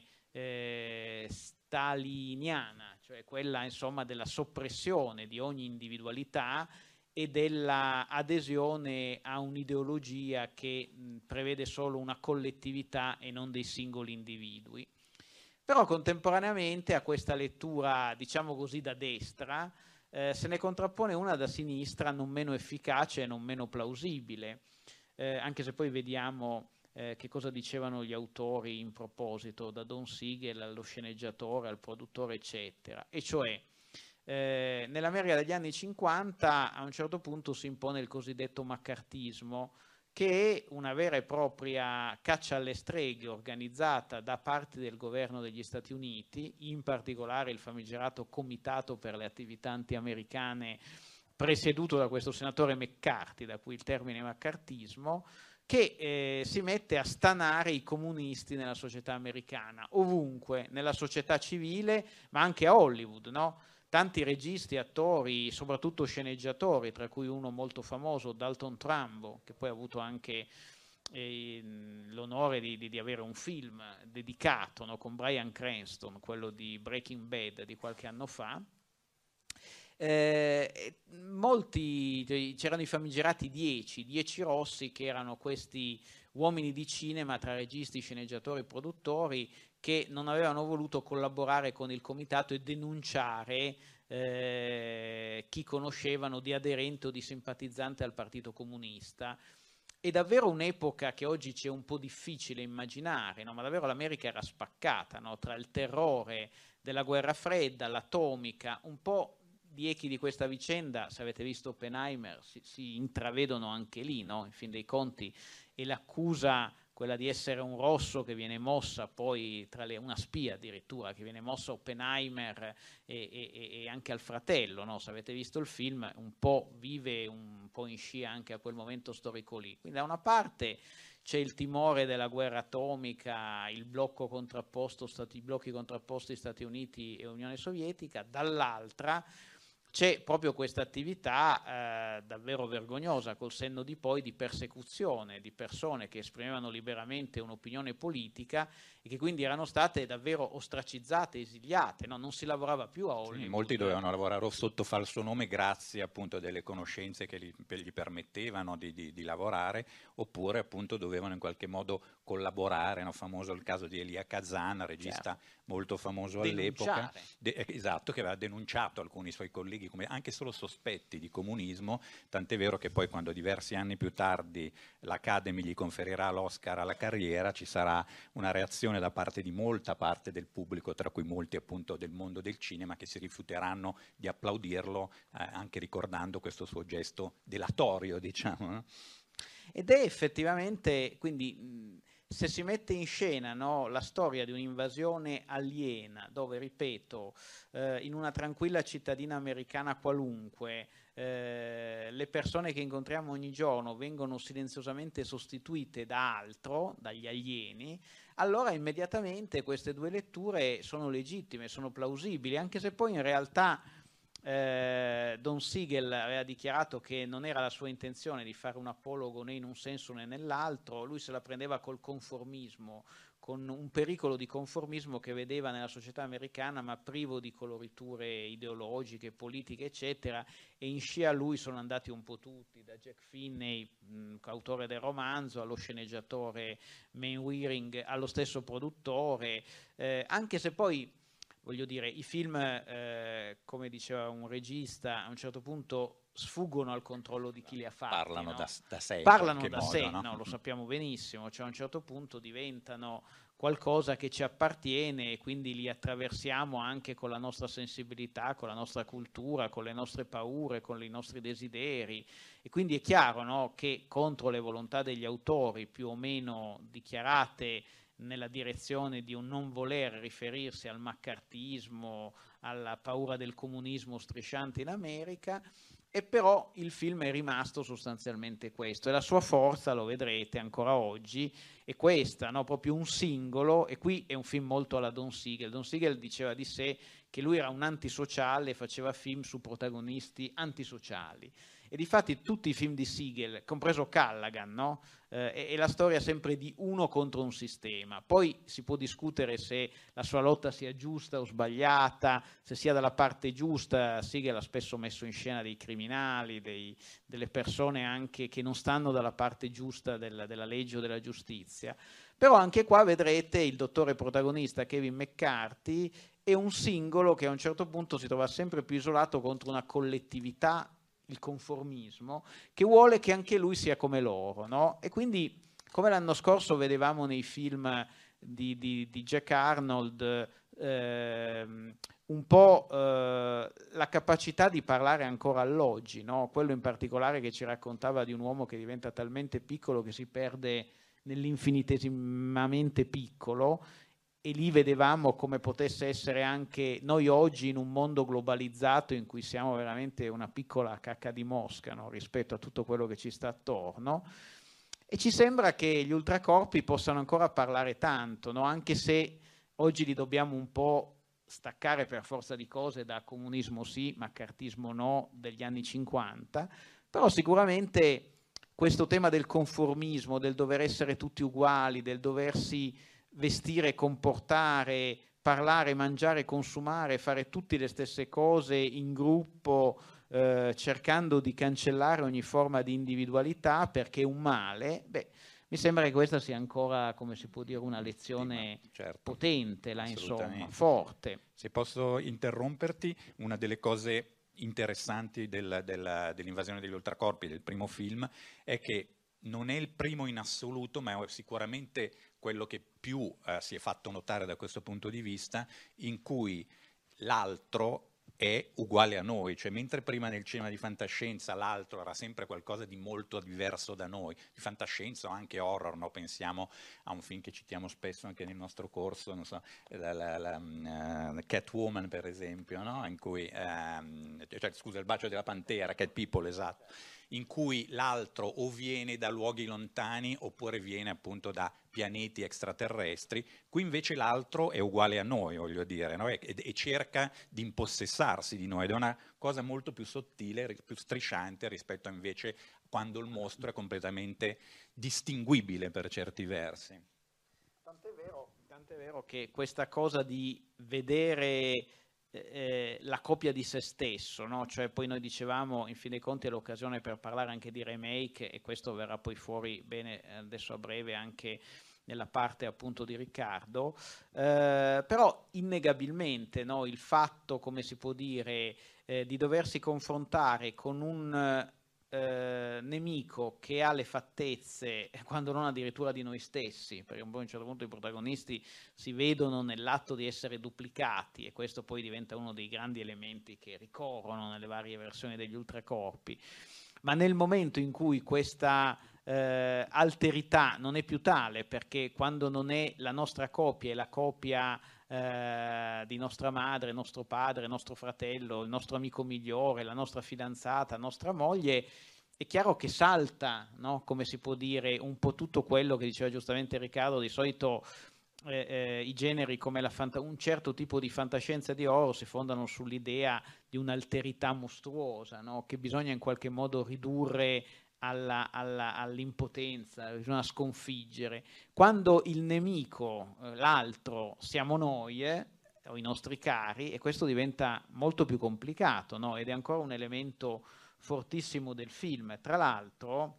staliniana, cioè quella insomma della soppressione di ogni individualità e della adesione a un'ideologia che prevede solo una collettività e non dei singoli individui. Però contemporaneamente a questa lettura, diciamo così, da destra, se ne contrappone una da sinistra non meno efficace e non meno plausibile, anche se poi vediamo che cosa dicevano gli autori in proposito, da Don Siegel allo sceneggiatore, al produttore, eccetera. E cioè, nell'America degli anni 50 a un certo punto si impone il cosiddetto maccartismo, che è una vera e propria caccia alle streghe organizzata da parte del governo degli Stati Uniti, in particolare il famigerato Comitato per le attività anti-americane presieduto da questo senatore McCarthy, da cui il termine maccartismo, che si mette a stanare i comunisti nella società americana, ovunque, nella società civile, ma anche a Hollywood, no? Tanti registi, attori, soprattutto sceneggiatori, tra cui uno molto famoso, Dalton Trumbo, che poi ha avuto anche l'onore di avere un film dedicato, no, con Bryan Cranston, quello di Breaking Bad di qualche anno fa. C'erano i famigerati 10 rossi, che erano questi uomini di cinema tra registi, sceneggiatori e produttori che non avevano voluto collaborare con il comitato e denunciare chi conoscevano di aderente o di simpatizzante al Partito Comunista. È davvero un'epoca che oggi c'è un po' difficile immaginare, no? Ma davvero l'America era spaccata, no? Tra il terrore della guerra fredda, l'atomica, un po' di echi di questa vicenda, se avete visto Oppenheimer, si intravedono anche lì, no? In fin dei conti, e l'accusa, quella di essere un rosso che viene mossa poi una spia addirittura, che viene mossa a Oppenheimer e anche al fratello, no? Se avete visto il film, un po' vive un po' in scia anche a quel momento storico lì. Quindi da una parte c'è il timore della guerra atomica, i blocchi contrapposti Stati Uniti e Unione Sovietica, dall'altra c'è proprio questa attività davvero vergognosa, col senno di poi, di persecuzione di persone che esprimevano liberamente un'opinione politica e che quindi erano state davvero ostracizzate, esiliate, no? Non si lavorava più a Hollywood. Sì, molti dovevano lavorare sotto falso nome grazie appunto a delle conoscenze che gli permettevano di lavorare, oppure appunto dovevano in qualche modo collaborare, no? Famoso il caso di Elia Kazan, regista molto famoso all'epoca, esatto, che aveva denunciato alcuni suoi colleghi come anche solo sospetti di comunismo, tant'è vero che poi quando diversi anni più tardi l'Academy gli conferirà l'Oscar alla carriera, ci sarà una reazione da parte di molta parte del pubblico, tra cui molti appunto del mondo del cinema, che si rifiuteranno di applaudirlo, anche ricordando questo suo gesto delatorio, diciamo, no? Ed è effettivamente, quindi, se si mette in scena, no, la storia di un'invasione aliena, dove, ripeto, in una tranquilla cittadina americana qualunque, le persone che incontriamo ogni giorno vengono silenziosamente sostituite da altro, dagli alieni, allora immediatamente queste due letture sono legittime, sono plausibili, anche se poi in realtà Don Siegel aveva dichiarato che non era la sua intenzione di fare un apologo né in un senso né nell'altro, lui se la prendeva col conformismo, con un pericolo di conformismo che vedeva nella società americana, ma privo di coloriture ideologiche, politiche, eccetera, e in scia a lui sono andati un po' tutti, da Jack Finney, autore del romanzo, allo sceneggiatore Main Wearing, allo stesso produttore, anche se poi, voglio dire, i film, come diceva un regista, a un certo punto sfuggono al controllo di chi li ha fatti. Parlano, no? da sé. Parlano da modo, sé, no? No, lo sappiamo benissimo, cioè a un certo punto diventano qualcosa che ci appartiene e quindi li attraversiamo anche con la nostra sensibilità, con la nostra cultura, con le nostre paure, con i nostri desideri. E quindi è chiaro, no, che contro le volontà degli autori più o meno dichiarate nella direzione di un non voler riferirsi al maccartismo, alla paura del comunismo strisciante in America, e però il film è rimasto sostanzialmente questo, e la sua forza, lo vedrete ancora oggi, è questa, no? Proprio un singolo, e qui è un film molto alla Don Siegel. Don Siegel diceva di sé che lui era un antisociale e faceva film su protagonisti antisociali. E difatti tutti i film di Siegel, compreso Callaghan, no? È la storia sempre di uno contro un sistema. Poi si può discutere se la sua lotta sia giusta o sbagliata, se sia dalla parte giusta. Siegel ha spesso messo in scena dei criminali, delle persone anche che non stanno dalla parte giusta della legge o della giustizia. Però anche qua vedrete il dottore protagonista Kevin McCarthy è un singolo che a un certo punto si trova sempre più isolato contro una collettività, il conformismo, che vuole che anche lui sia come loro, no? E quindi, come l'anno scorso vedevamo nei film di Jack Arnold, un po' la capacità di parlare ancora all'oggi, no? Quello in particolare che ci raccontava di un uomo che diventa talmente piccolo che si perde nell'infinitesimamente piccolo, e lì vedevamo come potesse essere anche noi oggi in un mondo globalizzato in cui siamo veramente una piccola cacca di mosca, no? Rispetto a tutto quello che ci sta attorno, e ci sembra che gli ultracorpi possano ancora parlare tanto, no? Anche se oggi li dobbiamo un po' staccare per forza di cose da comunismo sì, maccartismo no, degli anni 50, però sicuramente questo tema del conformismo, del dover essere tutti uguali, del doversi vestire, comportare, parlare, mangiare, consumare, fare tutte le stesse cose in gruppo, cercando di cancellare ogni forma di individualità perché è un male, mi sembra che questa sia ancora, come si può dire, una lezione potente, là, insomma, forte. Se posso interromperti, una delle cose interessanti dell'invasione degli ultracorpi del primo film è che non è il primo in assoluto, ma è sicuramente quello che più si è fatto notare da questo punto di vista, in cui l'altro è uguale a noi, cioè mentre prima nel cinema di fantascienza l'altro era sempre qualcosa di molto diverso da noi, di fantascienza o anche horror, no? Pensiamo a un film che citiamo spesso anche nel nostro corso, non so, Catwoman per esempio, no? In cui, scusa, Il bacio della pantera, Cat People, esatto, in cui l'altro o viene da luoghi lontani oppure viene appunto da pianeti extraterrestri. Qui invece l'altro è uguale a noi, voglio dire, no? e cerca di impossessarsi di noi, ed è una cosa molto più sottile, più strisciante rispetto a invece quando il mostro è completamente distinguibile per certi versi. Tant'è vero che questa cosa di vedere la copia di se stesso, no? Cioè poi noi dicevamo, in fin dei conti è l'occasione per parlare anche di remake, e questo verrà poi fuori bene adesso a breve anche nella parte appunto di Riccardo, però innegabilmente, no, il fatto, come si può dire, di doversi confrontare con un nemico che ha le fattezze, quando non addirittura di noi stessi, perché a un certo punto i protagonisti si vedono nell'atto di essere duplicati, e questo poi diventa uno dei grandi elementi che ricorrono nelle varie versioni degli ultracorpi. Ma nel momento in cui questa alterità non è più tale, perché quando non è la nostra copia, è la copia di nostra madre, nostro padre, nostro fratello, il nostro amico migliore, la nostra fidanzata, nostra moglie, è chiaro che salta, no? Come si può dire, un po' tutto quello che diceva giustamente Riccardo. Di solito i generi come un certo tipo di fantascienza di horror si fondano sull'idea di un'alterità mostruosa, no? Che bisogna in qualche modo ridurre all'impotenza, bisogna sconfiggere. Quando il nemico, l'altro, siamo noi o i nostri cari, e questo diventa molto più complicato, no? Ed è ancora un elemento fortissimo del film. Tra l'altro,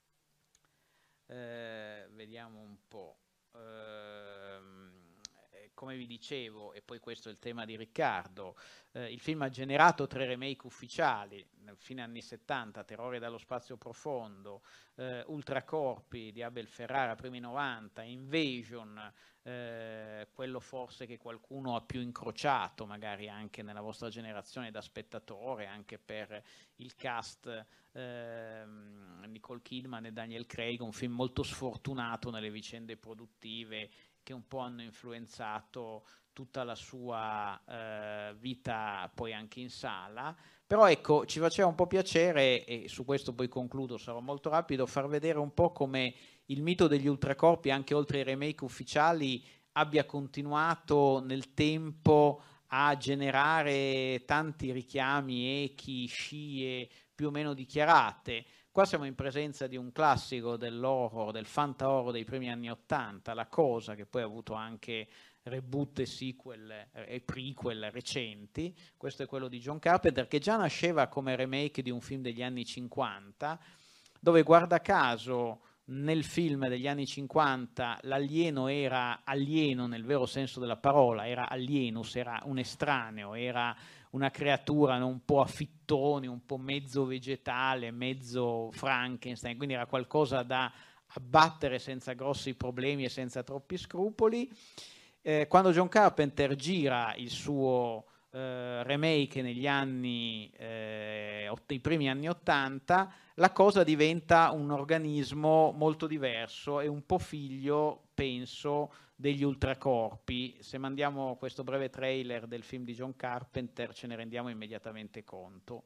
vediamo un po', come vi dicevo, e poi questo è il tema di Riccardo, il film ha generato 3 remake ufficiali, nel fine anni 70, Terrore dallo spazio profondo, Ultracorpi di Abel Ferrara, primi 90, Invasion, quello forse che qualcuno ha più incrociato, magari anche nella vostra generazione da spettatore, anche per il cast Nicole Kidman e Daniel Craig, un film molto sfortunato nelle vicende produttive che un po' hanno influenzato tutta la sua vita poi anche in sala. Però ecco, ci faceva un po' piacere, e su questo poi concludo, sarò molto rapido, far vedere un po' come il mito degli ultracorpi, anche oltre ai remake ufficiali, abbia continuato nel tempo a generare tanti richiami, echi, scie più o meno dichiarate. Qua siamo in presenza di un classico dell'horror, del fanta-horror dei primi anni '80, La Cosa, che poi ha avuto anche reboot e sequel e prequel recenti. Questo è quello di John Carpenter, che già nasceva come remake di un film degli anni 50, dove guarda caso nel film degli anni 50 l'alieno era alieno nel vero senso della parola, era alienus, era un estraneo, era una creatura un po' a fittoni, un po' mezzo vegetale, mezzo Frankenstein, quindi era qualcosa da abbattere senza grossi problemi e senza troppi scrupoli. Quando John Carpenter gira il suo remake negli anni, i primi anni '80, La Cosa diventa un organismo molto diverso e un po' figlio, penso, degli ultracorpi. Se mandiamo questo breve trailer del film di John Carpenter ce ne rendiamo immediatamente conto.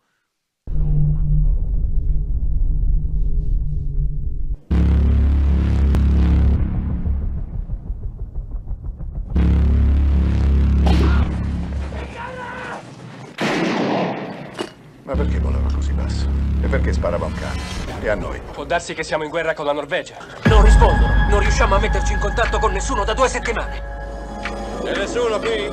Ma perché volava così basso? E perché sparava un cane? E a noi? Può darsi che siamo in guerra con la Norvegia. Non rispondono. Non riusciamo a metterci in contatto con nessuno da 2 settimane. C'è nessuno qui?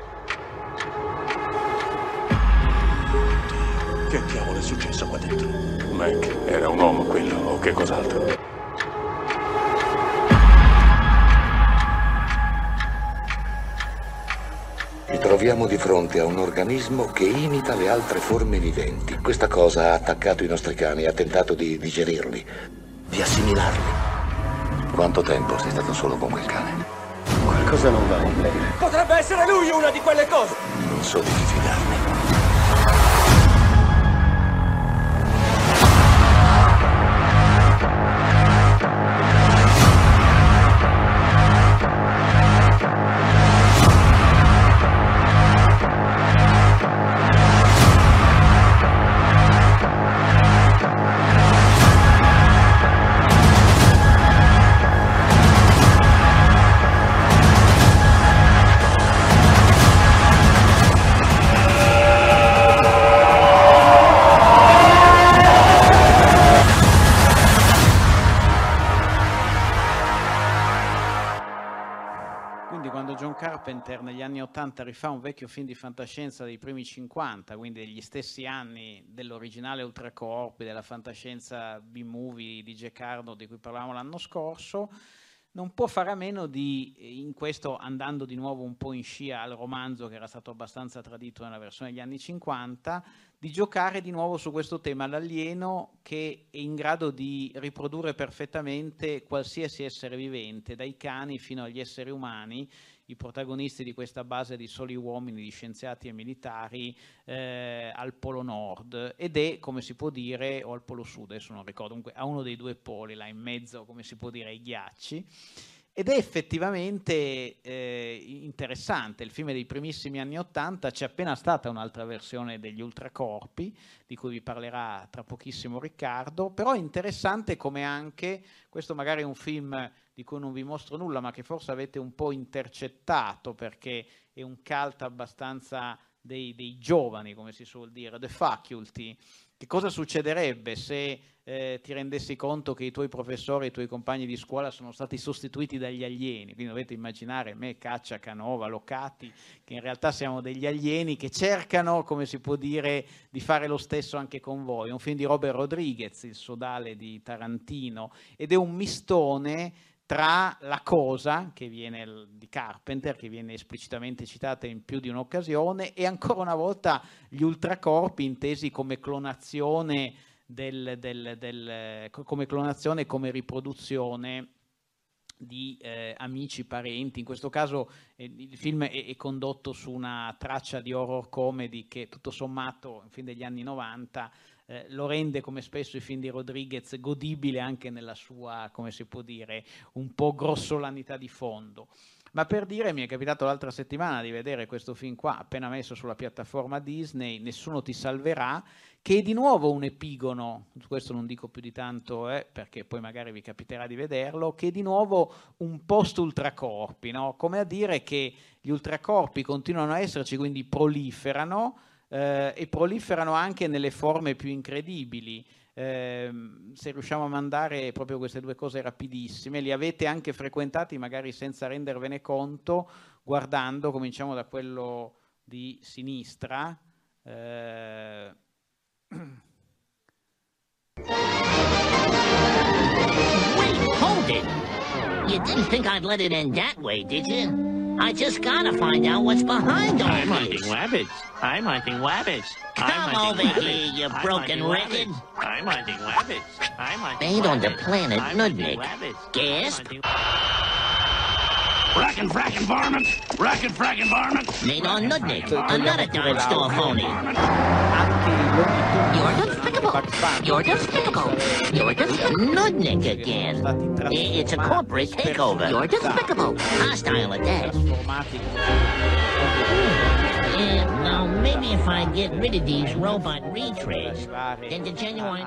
Che diavolo è successo qua dentro? Mac, era un uomo quello o che cos'altro? Ci troviamo di fronte a un organismo che imita le altre forme viventi. Questa cosa ha attaccato i nostri cani e ha tentato di digerirli, di assimilarli. Quanto tempo sei stato solo con quel cane? Qualcosa non va in bene. Potrebbe essere lui una di quelle cose! Non so di chi fidarmi. Carpenter negli anni '80 rifà un vecchio film di fantascienza dei primi 50, quindi degli stessi anni dell'originale Ultracorpi, della fantascienza B-movie di Jack Arnold di cui parlavamo l'anno scorso, non può fare a meno di, in questo andando di nuovo un po' in scia al romanzo che era stato abbastanza tradito nella versione degli anni 50, di giocare di nuovo su questo tema, l'alieno che è in grado di riprodurre perfettamente qualsiasi essere vivente, dai cani fino agli esseri umani, i protagonisti di questa base di soli uomini, di scienziati e militari al Polo Nord, ed è, come si può dire, o al Polo Sud, adesso non ricordo, comunque a uno dei due poli, là in mezzo, come si può dire, ai ghiacci. Ed è effettivamente interessante, il film è dei primissimi anni '80, c'è appena stata un'altra versione degli Ultracorpi, di cui vi parlerà tra pochissimo Riccardo, però è interessante come anche, questo magari è un film di cui non vi mostro nulla, ma che forse avete un po' intercettato, perché è un cult abbastanza dei giovani, come si suol dire, The Faculty. Che cosa succederebbe se ti rendessi conto che i tuoi professori e i tuoi compagni di scuola sono stati sostituiti dagli alieni? Quindi dovete immaginare me, Caccia, Canova, Locati, che in realtà siamo degli alieni che cercano, come si può dire, di fare lo stesso anche con voi. È un film di Robert Rodriguez, il sodale di Tarantino, ed è un mistone tra La Cosa, che viene di Carpenter, che viene esplicitamente citata in più di un'occasione, e ancora una volta gli ultracorpi intesi come clonazione, come clonazione e come riproduzione di amici, parenti. In questo caso il film è condotto su una traccia di horror comedy che tutto sommato, un film degli anni 90, lo rende, come spesso i film di Rodriguez, godibile anche nella sua, come si può dire, un po' grossolanità di fondo. Ma per dire, mi è capitato l'altra settimana di vedere questo film qua, appena messo sulla piattaforma Disney, Nessuno ti salverà, che è di nuovo un epigono, su questo non dico più di tanto, perché poi magari vi capiterà di vederlo, che è di nuovo un post-ultracorpi, no? Come a dire che gli ultracorpi continuano a esserci, quindi proliferano, e proliferano anche nelle forme più incredibili. Se riusciamo a mandare proprio queste due cose rapidissime, li avete anche frequentati magari senza rendervene conto, guardando, cominciamo da quello di sinistra. Wait, hold it! You didn't think I'd let it end that way, did you? I just gotta find out what's behind all I'm this. hunting rabbits. I'm hunting rabbits. Come over here, you broken record. I'm hunting rabbits. I'm hunting Made on the rabbits. planet I'm hunting Nudnik. rabbits. Gasp. Rackin' frackin' varmint. Rackin' frackin' varmint. Made on Nudnik. Another dime store phony. You're despicable. You're despicable. Nudnik again. It's a corporate takeover. You're despicable. Hostile at that. Now, maybe if I get rid of these robot retreads, then the genuine...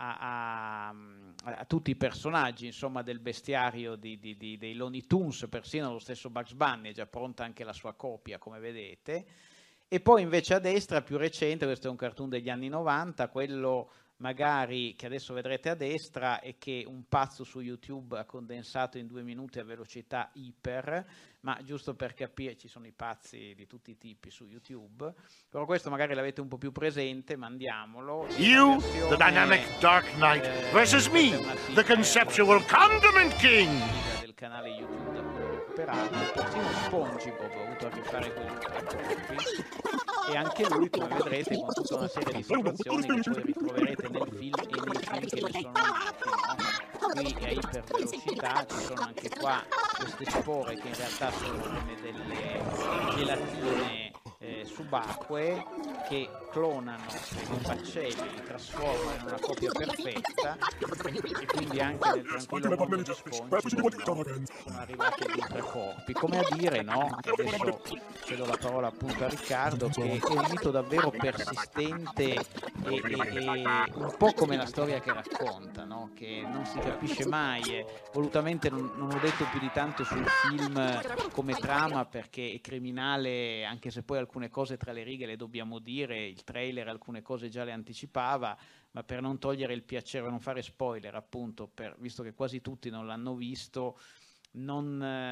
a tutti i personaggi, insomma, del bestiario dei Looney Tunes, persino lo stesso Bugs Bunny, è già pronta anche la sua copia, come vedete. E poi invece a destra, più recente, questo è un cartoon degli anni 90, quello magari che adesso vedrete a destra e che un pazzo su YouTube ha condensato in 2 minuti a velocità iper, ma giusto per capire, ci sono i pazzi di tutti i tipi su YouTube, però questo magari l'avete un po' più presente, mandiamolo. You, the dynamic Dark Knight, versus me, the conceptual Condiment King. Del canale YouTube da cui ho recuperato, persino SpongeBob ha avuto a che fare con il e anche lui, come vedrete, con tutta una serie di situazioni che poi ritroverete nel film e nei film che ne sono nati, no? Qui a ipervelocità ci sono anche qua queste spore che in realtà sono come delle gelatine subacquee che clonano i baccelli, li trasformano in una copia perfetta e quindi anche nel tranquillo mondo di SpongeBob sono arrivati agli ultracorpi, come a dire, no? Adesso cedo la parola appunto a Riccardo, che è un mito davvero persistente e un po' come la storia che racconta, no? Che non si capisce mai, volutamente non ho detto più di tanto sul film come trama perché è criminale, anche se poi alcune cose tra le righe le dobbiamo dire, il trailer alcune cose già le anticipava, ma per non togliere il piacere, non fare spoiler appunto, visto che quasi tutti non l'hanno visto, non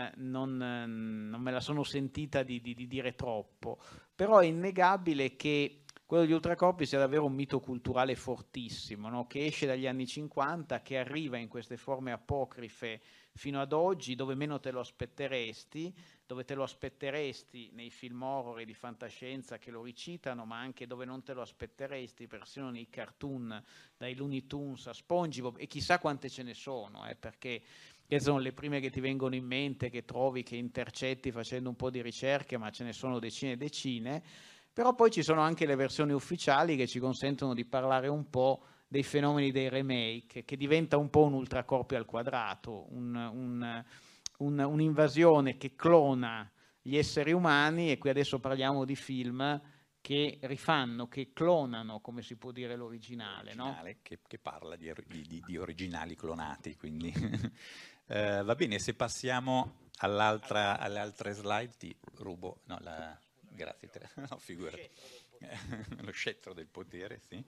me la sono sentita di dire troppo, però è innegabile che quello degli ultracorpi sia davvero un mito culturale fortissimo, no? Che esce dagli anni 50, che arriva in queste forme apocrife fino ad oggi, dove meno te lo aspetteresti, dove te lo aspetteresti nei film horror e di fantascienza che lo recitano, ma anche dove non te lo aspetteresti, persino nei cartoon, dai Looney Tunes a SpongeBob, e chissà quante ce ne sono, perché sono le prime che ti vengono in mente, che trovi, che intercetti facendo un po' di ricerche, ma ce ne sono decine e decine. Però poi ci sono anche le versioni ufficiali che ci consentono di parlare un po' dei fenomeni dei remake, che diventa un po' un ultracorpio al quadrato, un'invasione che clona gli esseri umani, e qui adesso parliamo di film che rifanno, che clonano, come si può dire, l'originale, no? Che parla di originali clonati, quindi va bene, se passiamo alle altre slide ti rubo, no, grazie, no, figurati, lo scettro del potere, sì.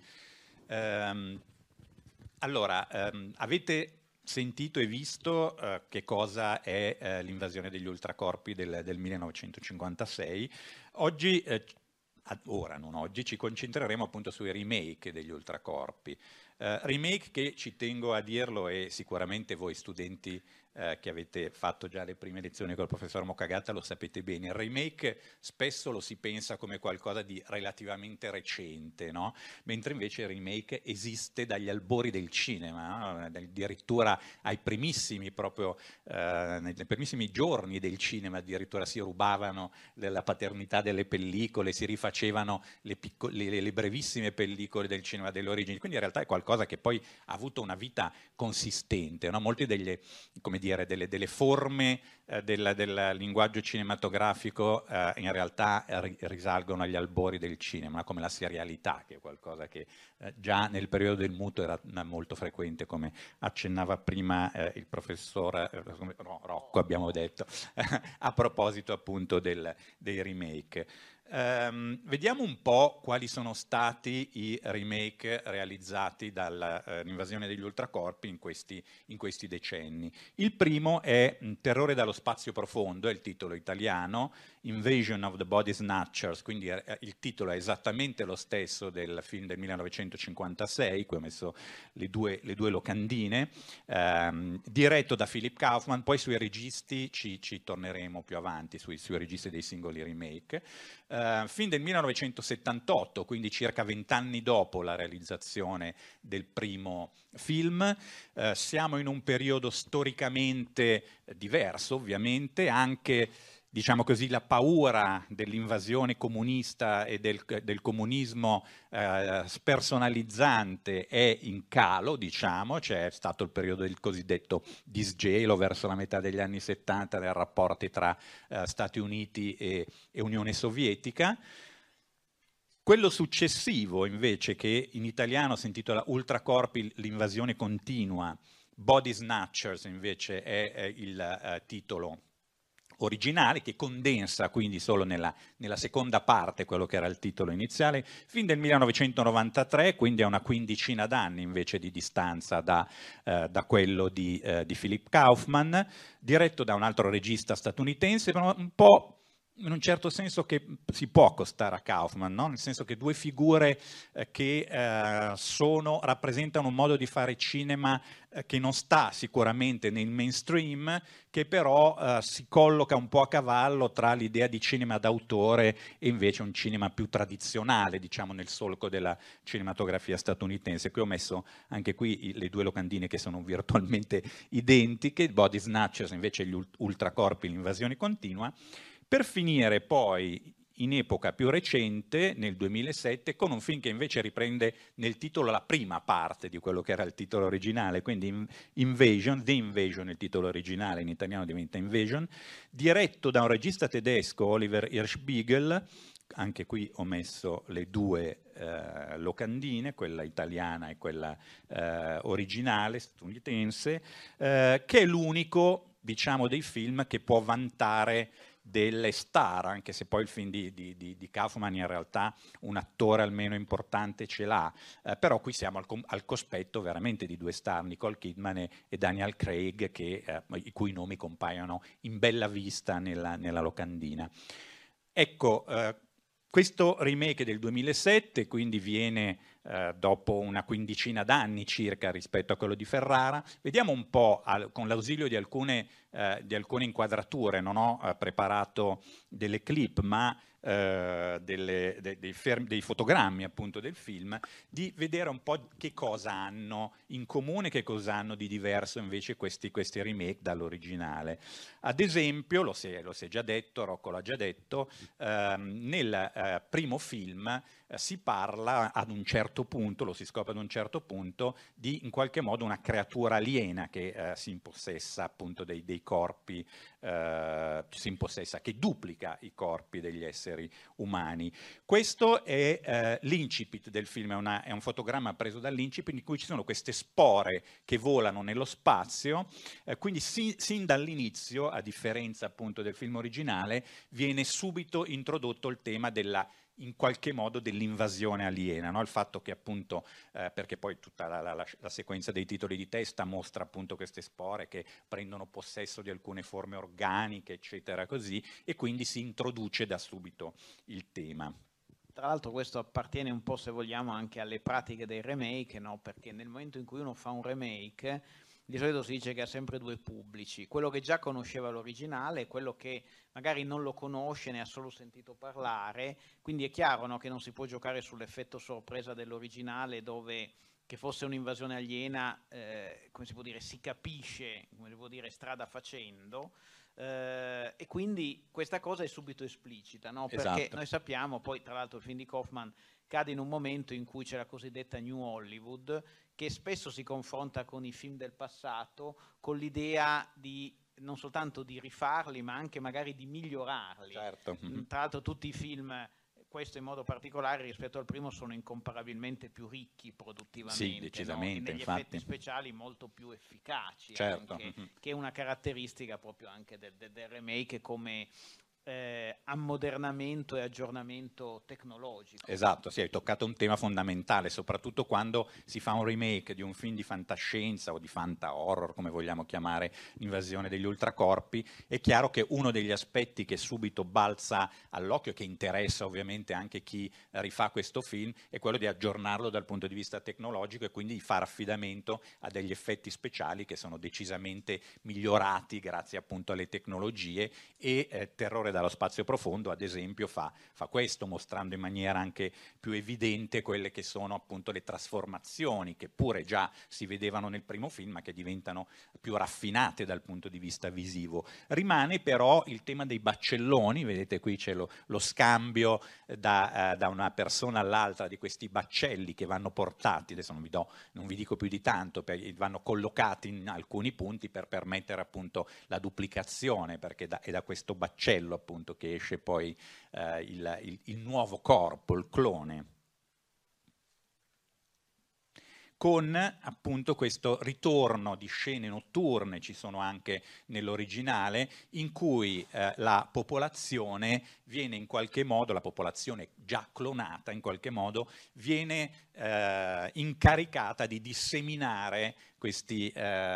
Allora, avete sentito e visto che cosa è l'invasione degli ultracorpi del 1956. Oggi, non oggi, ci concentreremo appunto sui remake degli ultracorpi. Remake che, ci tengo a dirlo, e sicuramente voi studenti che avete fatto già le prime lezioni col professor Moccagatta lo sapete bene. Il remake spesso lo si pensa come qualcosa di relativamente recente, no? Mentre invece il remake esiste dagli albori del cinema, no? Addirittura ai primissimi, proprio nei primissimi giorni del cinema addirittura si rubavano la paternità delle pellicole, si rifacevano le brevissime pellicole del cinema delle origini, quindi in realtà è qualcosa che poi ha avuto una vita consistente, no? Molte delle forme del linguaggio cinematografico in realtà risalgono agli albori del cinema, come la serialità, che è qualcosa che già nel periodo del muto era molto frequente, come accennava prima il professor Rocco, abbiamo detto, a proposito appunto dei remake. Vediamo un po' quali sono stati i remake realizzati dall'invasione degli ultracorpi in questi decenni. Il primo è Terrore dallo spazio profondo, è il titolo italiano, Invasion of the Body Snatchers, quindi il titolo è esattamente lo stesso del film del 1956, qui ho messo le due locandine, diretto da Philip Kaufman. Poi sui registi ci torneremo più avanti, sui registi dei singoli remake. Film del 1978, quindi circa 20 anni dopo la realizzazione del primo film. Siamo in un periodo storicamente diverso, ovviamente, anche, diciamo così, la paura dell'invasione comunista e del comunismo spersonalizzante è in calo, diciamo. C'è stato il periodo del cosiddetto disgelo verso la metà degli anni 70 dei rapporti tra Stati Uniti e Unione Sovietica. Quello successivo, invece, che in italiano si intitola Ultracorpi, l'invasione continua, Body Snatchers invece è il titolo originale, che condensa quindi solo nella seconda parte quello che era il titolo iniziale, film del 1993, quindi a una quindicina d'anni invece di distanza da quello di Philip Kaufman, diretto da un altro regista statunitense, però un po' in un certo senso che si può accostare a Kaufman, no? Nel senso che due figure che rappresentano un modo di fare cinema che non sta sicuramente nel mainstream, che però si colloca un po' a cavallo tra l'idea di cinema d'autore e invece un cinema più tradizionale, diciamo, nel solco della cinematografia statunitense. Qui ho messo anche qui le due locandine che sono virtualmente identiche, Body Snatchers invece gli ultracorpi, l'invasione continua, per finire poi in epoca più recente, nel 2007, con un film che invece riprende nel titolo la prima parte di quello che era il titolo originale, quindi Invasion, The Invasion, il titolo originale, in italiano diventa Invasion, diretto da un regista tedesco, Oliver Hirschbiegel. Anche qui ho messo le due locandine, quella italiana e quella originale statunitense, che è l'unico, diciamo, dei film che può vantare delle star, anche se poi il film di Kaufman in realtà un attore almeno importante ce l'ha, però qui siamo al cospetto veramente di due star, Nicole Kidman e Daniel Craig, i cui nomi compaiono in bella vista nella locandina. Ecco, questo remake del 2007 quindi viene dopo una quindicina d'anni circa rispetto a quello di Ferrara. Vediamo un po', con l'ausilio di alcune inquadrature, non ho preparato delle clip, ma dei fotogrammi appunto del film, di vedere un po' che cosa hanno in comune, che cosa hanno di diverso invece questi remake dall'originale. Ad esempio, lo si è già detto, Rocco l'ha già detto, nel primo film si parla ad un certo punto, lo si scopre ad un certo punto, di in qualche modo una creatura aliena che si impossessa appunto dei corpi, si impossessa, che duplica i corpi degli esseri umani. Questo è l'incipit del film, è un fotogramma preso dall'incipit in cui ci sono queste spore che volano nello spazio, quindi sin dall'inizio, a differenza appunto del film originale, viene subito introdotto il tema in qualche modo dell'invasione aliena, no? Il fatto che appunto, perché poi tutta la sequenza dei titoli di testa mostra appunto queste spore che prendono possesso di alcune forme organiche, eccetera, così, e quindi si introduce da subito il tema. Tra l'altro questo appartiene un po', se vogliamo, anche alle pratiche dei remake, no? Perché nel momento in cui uno fa un remake di solito si dice che ha sempre due pubblici, quello che già conosceva l'originale e quello che magari non lo conosce, ne ha solo sentito parlare, quindi è chiaro, no, che non si può giocare sull'effetto sorpresa dell'originale, dove che fosse un'invasione aliena, come si può dire, si capisce, come si può dire, strada facendo, e quindi questa cosa è subito esplicita, no? Perché Esatto. noi sappiamo, poi tra l'altro il film di Kaufman cade in un momento in cui c'è la cosiddetta New Hollywood, che spesso si confronta con i film del passato, con l'idea di non soltanto di rifarli, ma anche magari di migliorarli. Certo. Tra l'altro tutti i film, questo in modo particolare rispetto al primo, sono incomparabilmente più ricchi produttivamente, Sì, decisamente, no? E negli infatti. effetti speciali molto più efficaci, Certo. anche, che è una caratteristica proprio anche del remake come ammodernamento e aggiornamento tecnologico. Esatto, sì, hai toccato un tema fondamentale, soprattutto quando si fa un remake di un film di fantascienza o di fanta horror, come vogliamo chiamare l'invasione degli ultracorpi. È chiaro che uno degli aspetti che subito balza all'occhio, che interessa ovviamente anche chi rifà questo film, è quello di aggiornarlo dal punto di vista tecnologico e quindi di fare affidamento a degli effetti speciali che sono decisamente migliorati grazie appunto alle tecnologie, e Terrore dallo spazio profondo, ad esempio, fa questo, mostrando in maniera anche più evidente quelle che sono appunto le trasformazioni che pure già si vedevano nel primo film, ma che diventano più raffinate dal punto di vista visivo. Rimane però il tema dei baccelloni, vedete qui c'è lo scambio da una persona all'altra di questi baccelli che vanno portati, adesso non vi dico più di tanto, vanno collocati in alcuni punti per permettere appunto la duplicazione, perché è da questo baccello appunto che esce poi il nuovo corpo, il clone, con appunto questo ritorno di scene notturne, ci sono anche nell'originale, in cui la popolazione viene in qualche modo, la popolazione già clonata in qualche modo, viene incaricata di disseminare questi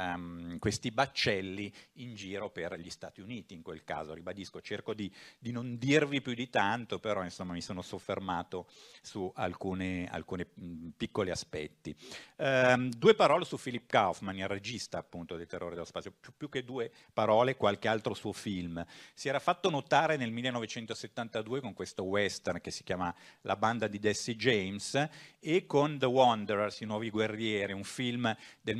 baccelli in giro per gli Stati Uniti, in quel caso. Ribadisco, cerco di non dirvi più di tanto, però insomma mi sono soffermato su alcuni piccoli aspetti. Due parole su Philip Kaufman, il regista appunto del Terrore dello spazio, più che due parole, qualche altro suo film. Si era fatto notare nel 1972 con questo western che si chiama La banda di Jesse James, e con The Wanderers, i nuovi guerrieri, un film del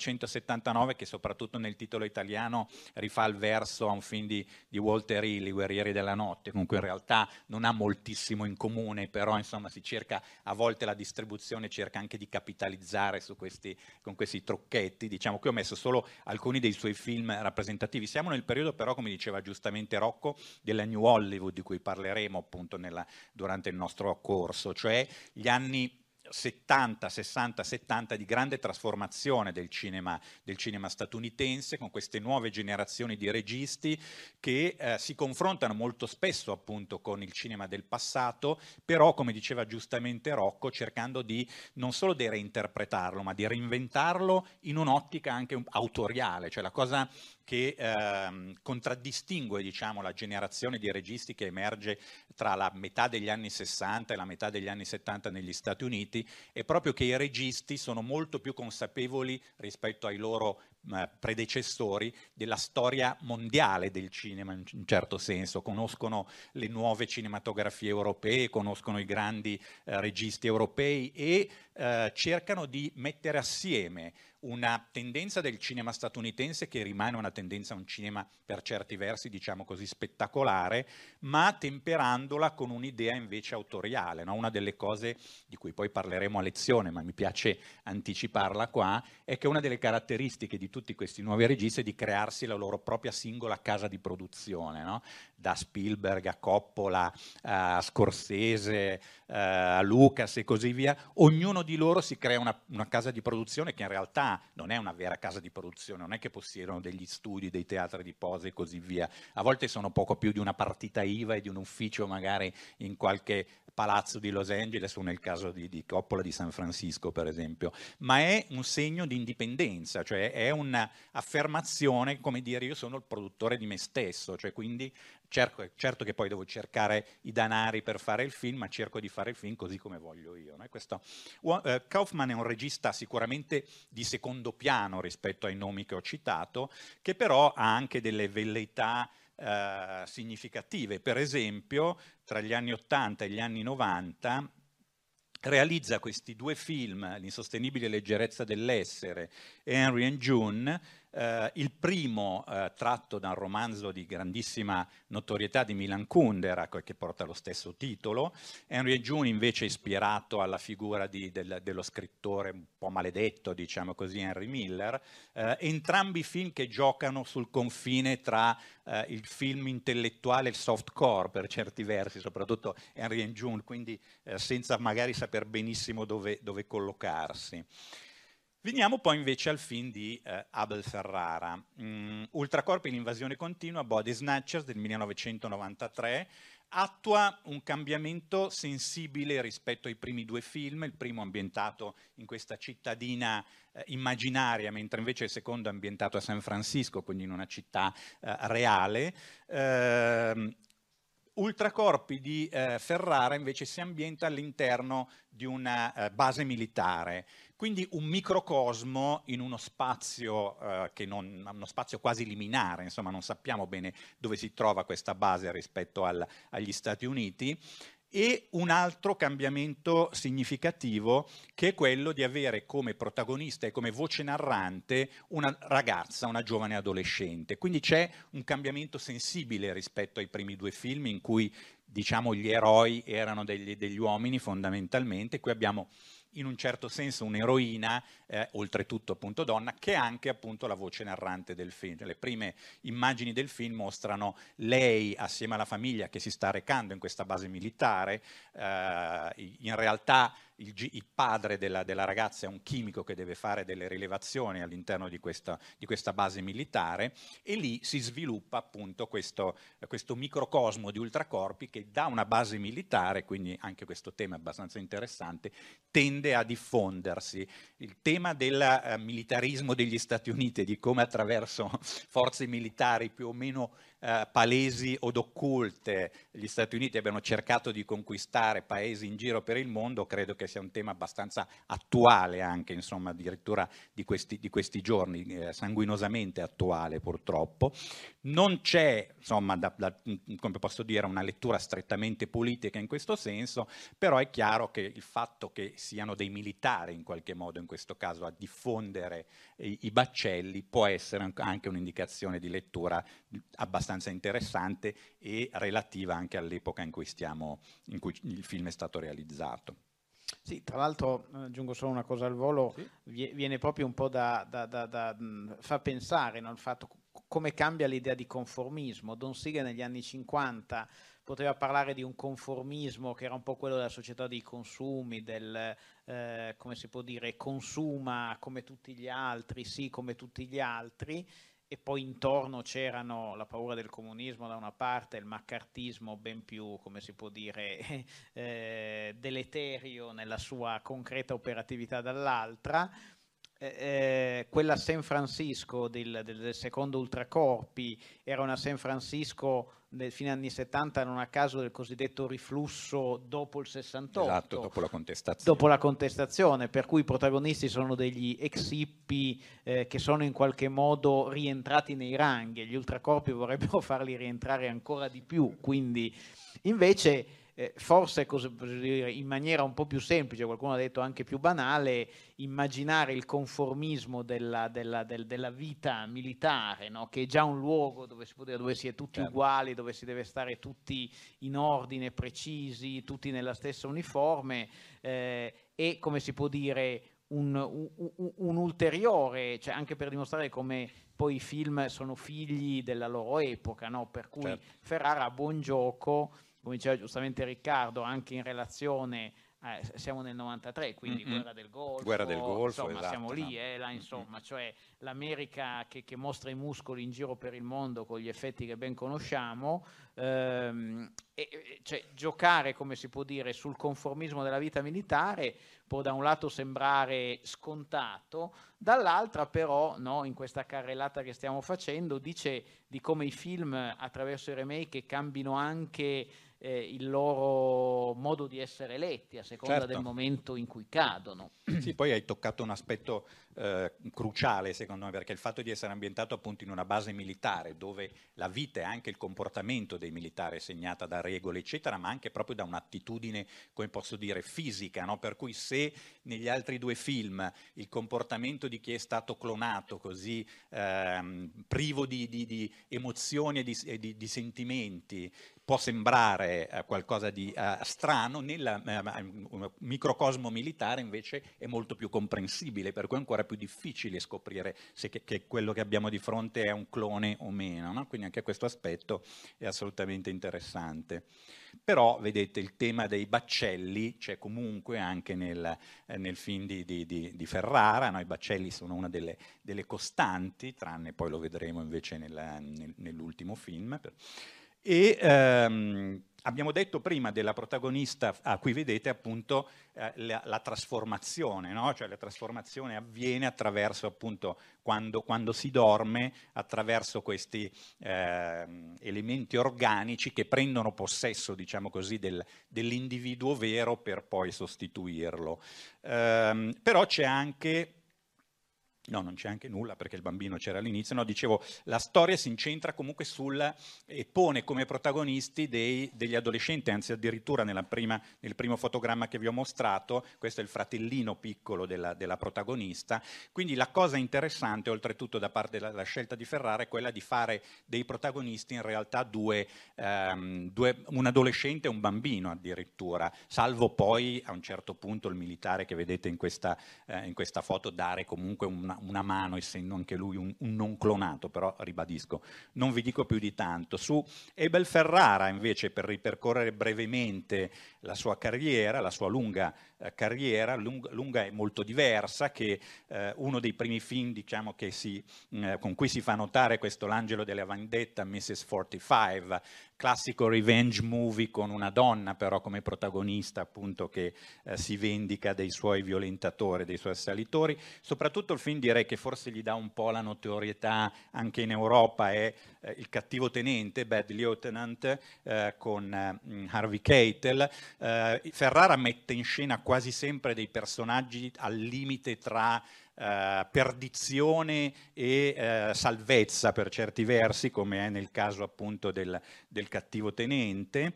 1979 che soprattutto nel titolo italiano rifà il verso a un film di Walter Hill, I guerrieri della notte, comunque in realtà non ha moltissimo in comune, però insomma si cerca, a volte la distribuzione cerca anche di capitalizzare con questi trucchetti. Diciamo che ho messo solo alcuni dei suoi film rappresentativi. Siamo nel periodo però, come diceva giustamente Rocco, della New Hollywood, di cui parleremo appunto durante il nostro corso, cioè gli anni 70, 60, 70 di grande trasformazione del cinema statunitense, con queste nuove generazioni di registi che si confrontano molto spesso appunto con il cinema del passato, però come diceva giustamente Rocco, cercando di non solo di reinterpretarlo, ma di reinventarlo in un'ottica anche autoriale, cioè la cosa che contraddistingue, diciamo, la generazione di registi che emerge tra la metà degli anni 60 e la metà degli anni 70 negli Stati Uniti, è proprio che i registi sono molto più consapevoli rispetto ai loro predecessori della storia mondiale del cinema, in un certo senso, conoscono le nuove cinematografie europee, conoscono i grandi registi europei e cercano di mettere assieme una tendenza del cinema statunitense che rimane una tendenza, un cinema per certi versi, diciamo così, spettacolare, ma temperandola con un'idea invece autoriale, no? Una delle cose di cui poi parleremo a lezione, ma mi piace anticiparla qua, è che una delle caratteristiche di tutti questi nuovi registi è di crearsi la loro propria singola casa di produzione, no? Da Spielberg a Coppola, a Scorsese, a Lucas e così via. Ognuno di loro si crea una casa di produzione che in realtà non è una vera casa di produzione, non è che possiedono degli studi, dei teatri di posa e così via. A volte sono poco più di una partita IVA e di un ufficio magari in qualche palazzo di Los Angeles o nel caso di Coppola di San Francisco, per esempio, ma è un segno di indipendenza, cioè è un'affermazione, come dire, io sono il produttore di me stesso, cioè quindi certo che poi devo cercare i danari per fare il film, ma cerco di fare il film così come voglio io. No? Kaufman è un regista sicuramente di secondo piano rispetto ai nomi che ho citato, che però ha anche delle velleità significative. Per esempio, tra gli anni 80 e gli anni 90 realizza questi due film, L'insostenibile leggerezza dell'essere e Henry and June, il primo tratto da un romanzo di grandissima notorietà di Milan Kundera, che porta lo stesso titolo. Henry and June invece è ispirato alla figura dello scrittore un po' maledetto, diciamo così, Henry Miller. Entrambi film che giocano sul confine tra il film intellettuale e il softcore per certi versi, soprattutto Henry and June, quindi senza magari saper benissimo dove collocarsi. Veniamo poi invece al film di Abel Ferrara, Ultracorpi in invasione continua, Body Snatchers del 1993, attua un cambiamento sensibile rispetto ai primi due film, il primo ambientato in questa cittadina immaginaria, mentre invece il secondo è ambientato a San Francisco, quindi in una città reale. Ultracorpi di Ferrara invece si ambienta all'interno di una base militare, quindi un microcosmo in uno spazio uno spazio quasi liminare, insomma non sappiamo bene dove si trova questa base rispetto agli Stati Uniti. E un altro cambiamento significativo, che è quello di avere come protagonista e come voce narrante una ragazza, una giovane adolescente. Quindi c'è un cambiamento sensibile rispetto ai primi due film in cui, diciamo, gli eroi erano degli uomini fondamentalmente. Qui abbiamo in un certo senso un'eroina, oltretutto appunto donna, che è anche appunto la voce narrante del film. Le prime immagini del film mostrano lei assieme alla famiglia che si sta recando in questa base militare. In realtà il padre della ragazza è un chimico che deve fare delle rilevazioni all'interno di questa base militare, e lì si sviluppa appunto questo microcosmo di ultracorpi che da una base militare, quindi anche questo tema è abbastanza interessante, tende a diffondersi. Il tema del militarismo degli Stati Uniti e di come attraverso forze militari più o meno palesi od occulte gli Stati Uniti abbiano cercato di conquistare paesi in giro per il mondo, credo che sia un tema abbastanza attuale anche, insomma, addirittura di questi giorni, sanguinosamente attuale purtroppo. Non c'è, insomma, come posso dire, una lettura strettamente politica in questo senso, però è chiaro che il fatto che siano dei militari in qualche modo in questo caso a diffondere i baccelli può essere anche un'indicazione di lettura abbastanza interessante e relativa anche all'epoca in cui il film è stato realizzato. Sì, tra l'altro aggiungo solo una cosa al volo, sì. Viene proprio un po' da fa pensare, no, il fatto come cambia l'idea di conformismo. Don Siegel negli anni 50 poteva parlare di un conformismo che era un po' quello della società dei consumi, come si può dire, consuma come tutti gli altri, sì, come tutti gli altri, e poi intorno c'erano la paura del comunismo da una parte, il maccartismo ben più, come si può dire, deleterio nella sua concreta operatività dall'altra. Quella San Francisco del secondo Ultracorpi era una San Francisco nel fine anni 70, non a caso, del cosiddetto riflusso dopo il 68, esatto, dopo la contestazione, per cui i protagonisti sono degli ex hippie che sono in qualche modo rientrati nei ranghi, e gli Ultracorpi vorrebbero farli rientrare ancora di più, quindi invece forse in maniera un po' più semplice, qualcuno ha detto anche più banale, immaginare il conformismo della vita militare, no? Che è già un luogo dove si è tutti uguali, dove si deve stare tutti in ordine precisi, tutti nella stessa uniforme, e come si può dire un ulteriore, cioè anche per dimostrare come poi i film sono figli della loro epoca, no? Per cui Ferrara ha buon gioco, come diceva giustamente Riccardo, anche in relazione siamo nel 93, quindi Guerra del Golfo, insomma, esatto, siamo lì, là, insomma, cioè l'America che mostra i muscoli in giro per il mondo con gli effetti che ben conosciamo, cioè, giocare, come si può dire, sul conformismo della vita militare può da un lato sembrare scontato, dall'altra però, no, in questa carrellata che stiamo facendo, dice di come i film attraverso i remake cambino anche il loro modo di essere letti a seconda del momento in cui cadono. Sì, poi hai toccato un aspetto cruciale secondo me, perché il fatto di essere ambientato appunto in una base militare dove la vita e anche il comportamento dei militari è segnata da regole eccetera, ma anche proprio da un'attitudine, come posso dire, fisica, no? Per cui se negli altri due film il comportamento di chi è stato clonato così privo di emozioni e di sentimenti può sembrare qualcosa di strano, nel microcosmo militare invece è molto più comprensibile, per cui è ancora più difficile scoprire se che quello che abbiamo di fronte è un clone o meno, no? Quindi anche questo aspetto è assolutamente interessante. Però vedete il tema dei baccelli c'è comunque anche nel film di Ferrara, no? I baccelli sono una delle costanti, tranne poi lo vedremo invece nell'ultimo film. E abbiamo detto prima della protagonista a cui vedete appunto la trasformazione, no? Cioè la trasformazione avviene attraverso appunto quando si dorme, attraverso questi elementi organici che prendono possesso, diciamo così, dell'individuo vero per poi sostituirlo. Però c'è anche... No, non c'è anche nulla perché il bambino c'era all'inizio, no, dicevo, la storia si incentra comunque e pone come protagonisti degli adolescenti, anzi addirittura nel primo fotogramma che vi ho mostrato, questo è il fratellino piccolo della protagonista, quindi la cosa interessante oltretutto da parte della scelta di Ferrara è quella di fare dei protagonisti in realtà un adolescente e un bambino addirittura, salvo poi a un certo punto il militare che vedete in questa foto dare comunque una mano, essendo anche lui un non clonato, però ribadisco, non vi dico più di tanto. Su Abel Ferrara invece, per ripercorrere brevemente la sua carriera, la sua lunga carriera, lunga e molto diversa, che uno dei primi film, diciamo, con cui si fa notare questo L'angelo della vendetta, Mrs. 45, classico revenge movie con una donna però come protagonista, appunto, che si vendica dei suoi violentatori, dei suoi assalitori. Soprattutto il film, direi che forse gli dà un po' la notorietà anche in Europa, è Il cattivo tenente, Bad Lieutenant, con Harvey Keitel. Ferrara mette in scena quasi sempre dei personaggi al limite tra perdizione e salvezza per certi versi, come è nel caso appunto del cattivo tenente,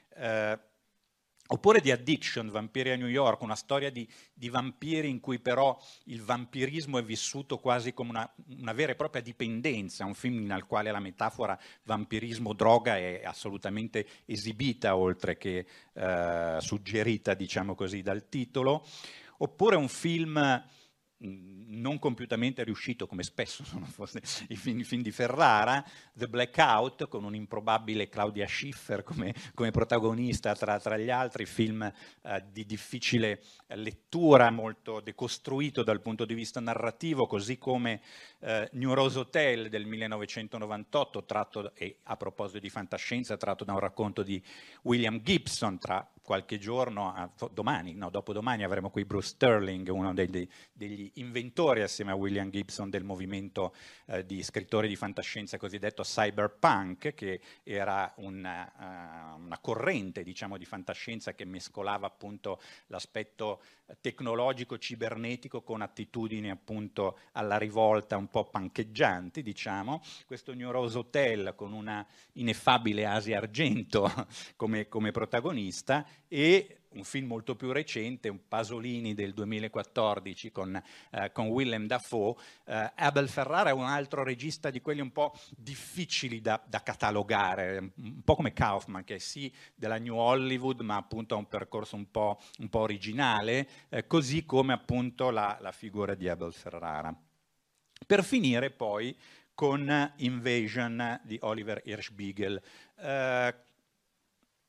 oppure di Addiction, Vampiri a New York, una storia di vampiri in cui però il vampirismo è vissuto quasi come una vera e propria dipendenza, un film nel quale la metafora vampirismo-droga è assolutamente esibita, oltre che suggerita, diciamo così, dal titolo. Oppure un film non compiutamente riuscito, come spesso sono i film di Ferrara, The Blackout, con un'improbabile Claudia Schiffer come protagonista tra gli altri, film di difficile lettura, molto decostruito dal punto di vista narrativo, così come New Rose Hotel del 1998, tratto, e a proposito di fantascienza, tratto da un racconto di William Gibson. Tra qualche giorno, dopodomani avremo qui Bruce Sterling, uno degli inventori assieme a William Gibson del movimento di scrittori di fantascienza cosiddetto cyberpunk, che era una corrente, diciamo, di fantascienza che mescolava appunto l'aspetto tecnologico cibernetico con attitudini appunto alla rivolta un po' pancheggianti, diciamo. Questo New Rose Hotel con una ineffabile Asia Argento come protagonista, e un film molto più recente, un Pasolini del 2014 con Willem Dafoe. Abel Ferrara è un altro regista di quelli un po' difficili da catalogare, un po' come Kaufman, che è sì della New Hollywood, ma appunto ha un percorso un po' originale, così come appunto la figura di Abel Ferrara. Per finire poi con Invasion di Oliver Hirschbiegel.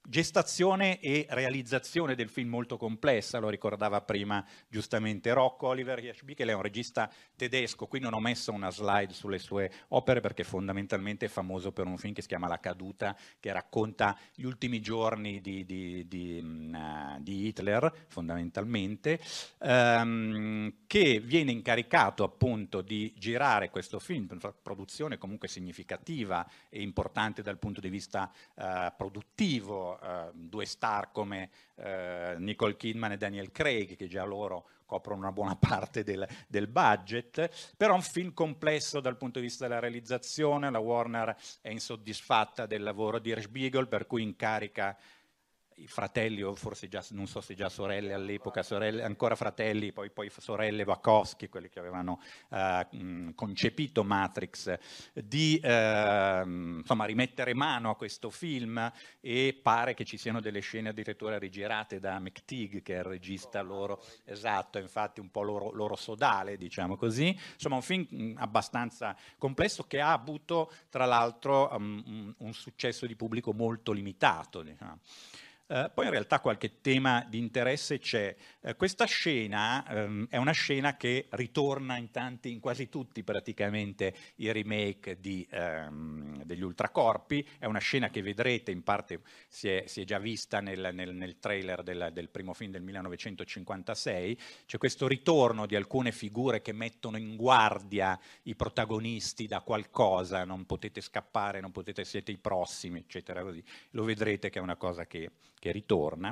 Gestazione e realizzazione del film molto complessa, lo ricordava prima giustamente Rocco. Oliver Hirschbiegel è un regista tedesco, qui non ho messo una slide sulle sue opere perché fondamentalmente è famoso per un film che si chiama La caduta, che racconta gli ultimi giorni di Hitler fondamentalmente, che viene incaricato appunto di girare questo film, una produzione comunque significativa e importante dal punto di vista produttivo, due star come Nicole Kidman e Daniel Craig, che già loro coprono una buona parte del budget, però un film complesso dal punto di vista della realizzazione. La Warner è insoddisfatta del lavoro di Hirschbiegel, per cui incarica i fratelli, o forse già, non so se già sorelle all'epoca, ancora fratelli, poi sorelle Wachowski, quelli che avevano concepito Matrix, di insomma, rimettere mano a questo film, e pare che ci siano delle scene addirittura rigirate da McTeague, che è il regista loro, esatto, infatti un po' loro sodale, diciamo così. Insomma, un film abbastanza complesso che ha avuto, tra l'altro, un successo di pubblico molto limitato, diciamo. Poi in realtà qualche tema di interesse c'è. Questa scena è una scena che ritorna in quasi tutti praticamente i remake degli Ultracorpi. È una scena che vedrete, in parte si è già vista nel trailer del primo film del 1956. C'è questo ritorno di alcune figure che mettono in guardia i protagonisti da qualcosa: non potete scappare, non potete, siete i prossimi, eccetera, così. Lo vedrete che è una cosa che ritorna.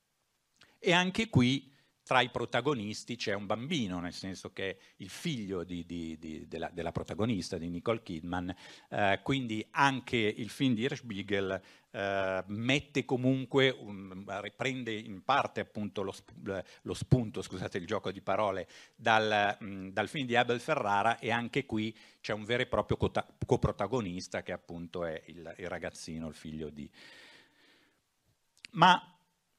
E anche qui tra i protagonisti c'è un bambino, nel senso che è il figlio della protagonista, di Nicole Kidman, quindi anche il film di Hirschbiegel mette comunque, riprende in parte appunto lo spunto, scusate il gioco di parole, dal film di Abel Ferrara, e anche qui c'è un vero e proprio coprotagonista che appunto è il ragazzino, il figlio di... Ma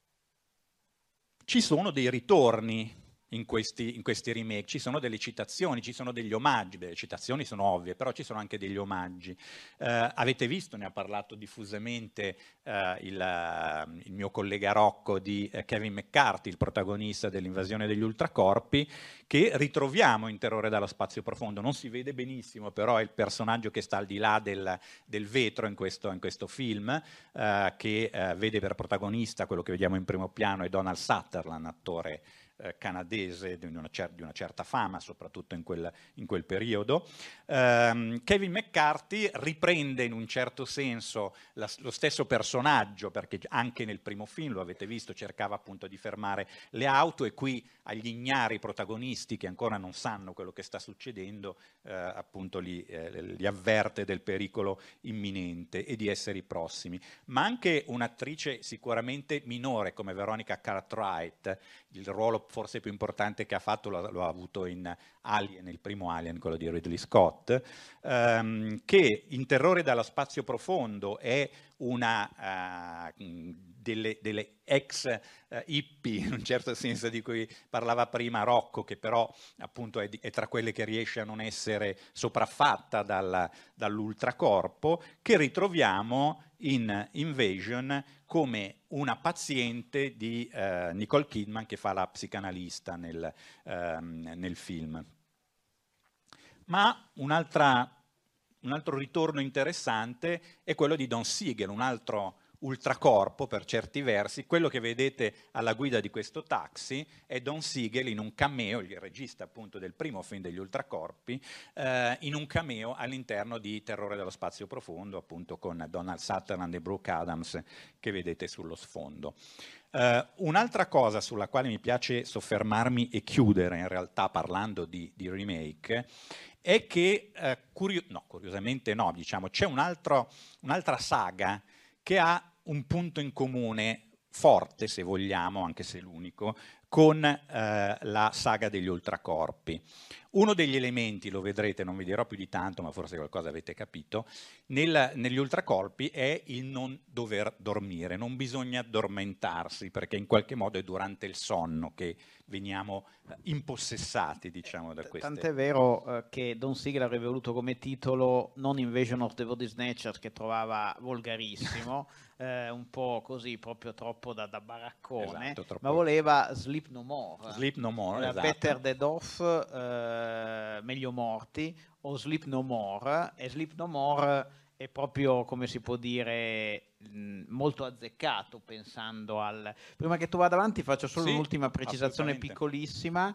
ci sono dei ritorni in questi remake, ci sono delle citazioni, ci sono degli omaggi. Le citazioni sono ovvie, però ci sono anche degli omaggi. Avete visto, ne ha parlato diffusamente il mio collega Rocco, di Kevin McCarthy, il protagonista dell'Invasione degli Ultracorpi, che ritroviamo in Terrore dallo spazio profondo. Non si vede benissimo, però è il personaggio che sta al di là del vetro in questo film, che vede per protagonista, quello che vediamo in primo piano, è Donald Sutherland, attore canadese di una certa fama, soprattutto in quel periodo. Kevin McCarthy riprende in un certo senso lo stesso personaggio, perché anche nel primo film, lo avete visto, cercava appunto di fermare le auto, e qui agli ignari protagonisti che ancora non sanno quello che sta succedendo, appunto li avverte del pericolo imminente e di essere i prossimi. Ma anche un'attrice sicuramente minore come Veronica Cartwright, il ruolo forse più importante che ha fatto lo ha avuto in Alien, il primo Alien, quello di Ridley Scott, che in Terrore dallo spazio profondo è una delle ex hippie, in un certo senso, di cui parlava prima Rocco, che però appunto è tra quelle che riesce a non essere sopraffatta dall'ultracorpo, che ritroviamo in Invasion come una paziente di Nicole Kidman, che fa la psicanalista nel film. Ma un altro ritorno interessante è quello di Don Siegel, un altro ultracorpo per certi versi. Quello che vedete alla guida di questo taxi è Don Siegel in un cameo, il regista appunto del primo film degli ultracorpi, in un cameo all'interno di Terrore dello spazio profondo, appunto con Donald Sutherland e Brooke Adams, che vedete sullo sfondo. Un'altra cosa sulla quale mi piace soffermarmi e chiudere, in realtà, parlando di remake, è che curiosamente no, diciamo, c'è un'altra saga che ha un punto in comune forte, se vogliamo, anche se l'unico, con la saga degli ultracorpi. Uno degli elementi, lo vedrete, non vi dirò più di tanto, ma forse qualcosa avete capito, negli ultracorpi è il non dover dormire, non bisogna addormentarsi, perché in qualche modo è durante il sonno che veniamo impossessati, diciamo, da queste... Tant'è vero che Don Siegel avrebbe voluto come titolo non Invasion of the Body Snatchers, che trovava volgarissimo, un po' così, proprio troppo da baraccone, Esatto, ma voleva Sleep No More. Sleep No More, esatto. Better Dead Off, meglio morti, o Sleep No More, e Sleep No More è proprio, come si può dire, molto azzeccato, pensando al... Prima che tu vada avanti faccio solo un'ultima precisazione piccolissima.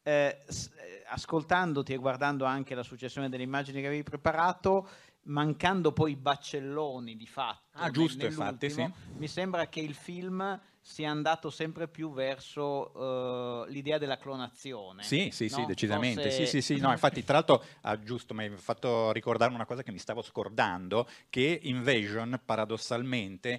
Ascoltandoti e guardando anche la successione delle immagini che avevi preparato, mancando poi i baccelloni di fatto, giusto, infatti, sì. mi sembra che il film sia andato sempre più verso l'idea della clonazione. Sì, no? decisamente. Forse... Sì. No, infatti, tra l'altro, giusto, mi hai fatto ricordare una cosa che mi stavo scordando, che Invasion, paradossalmente,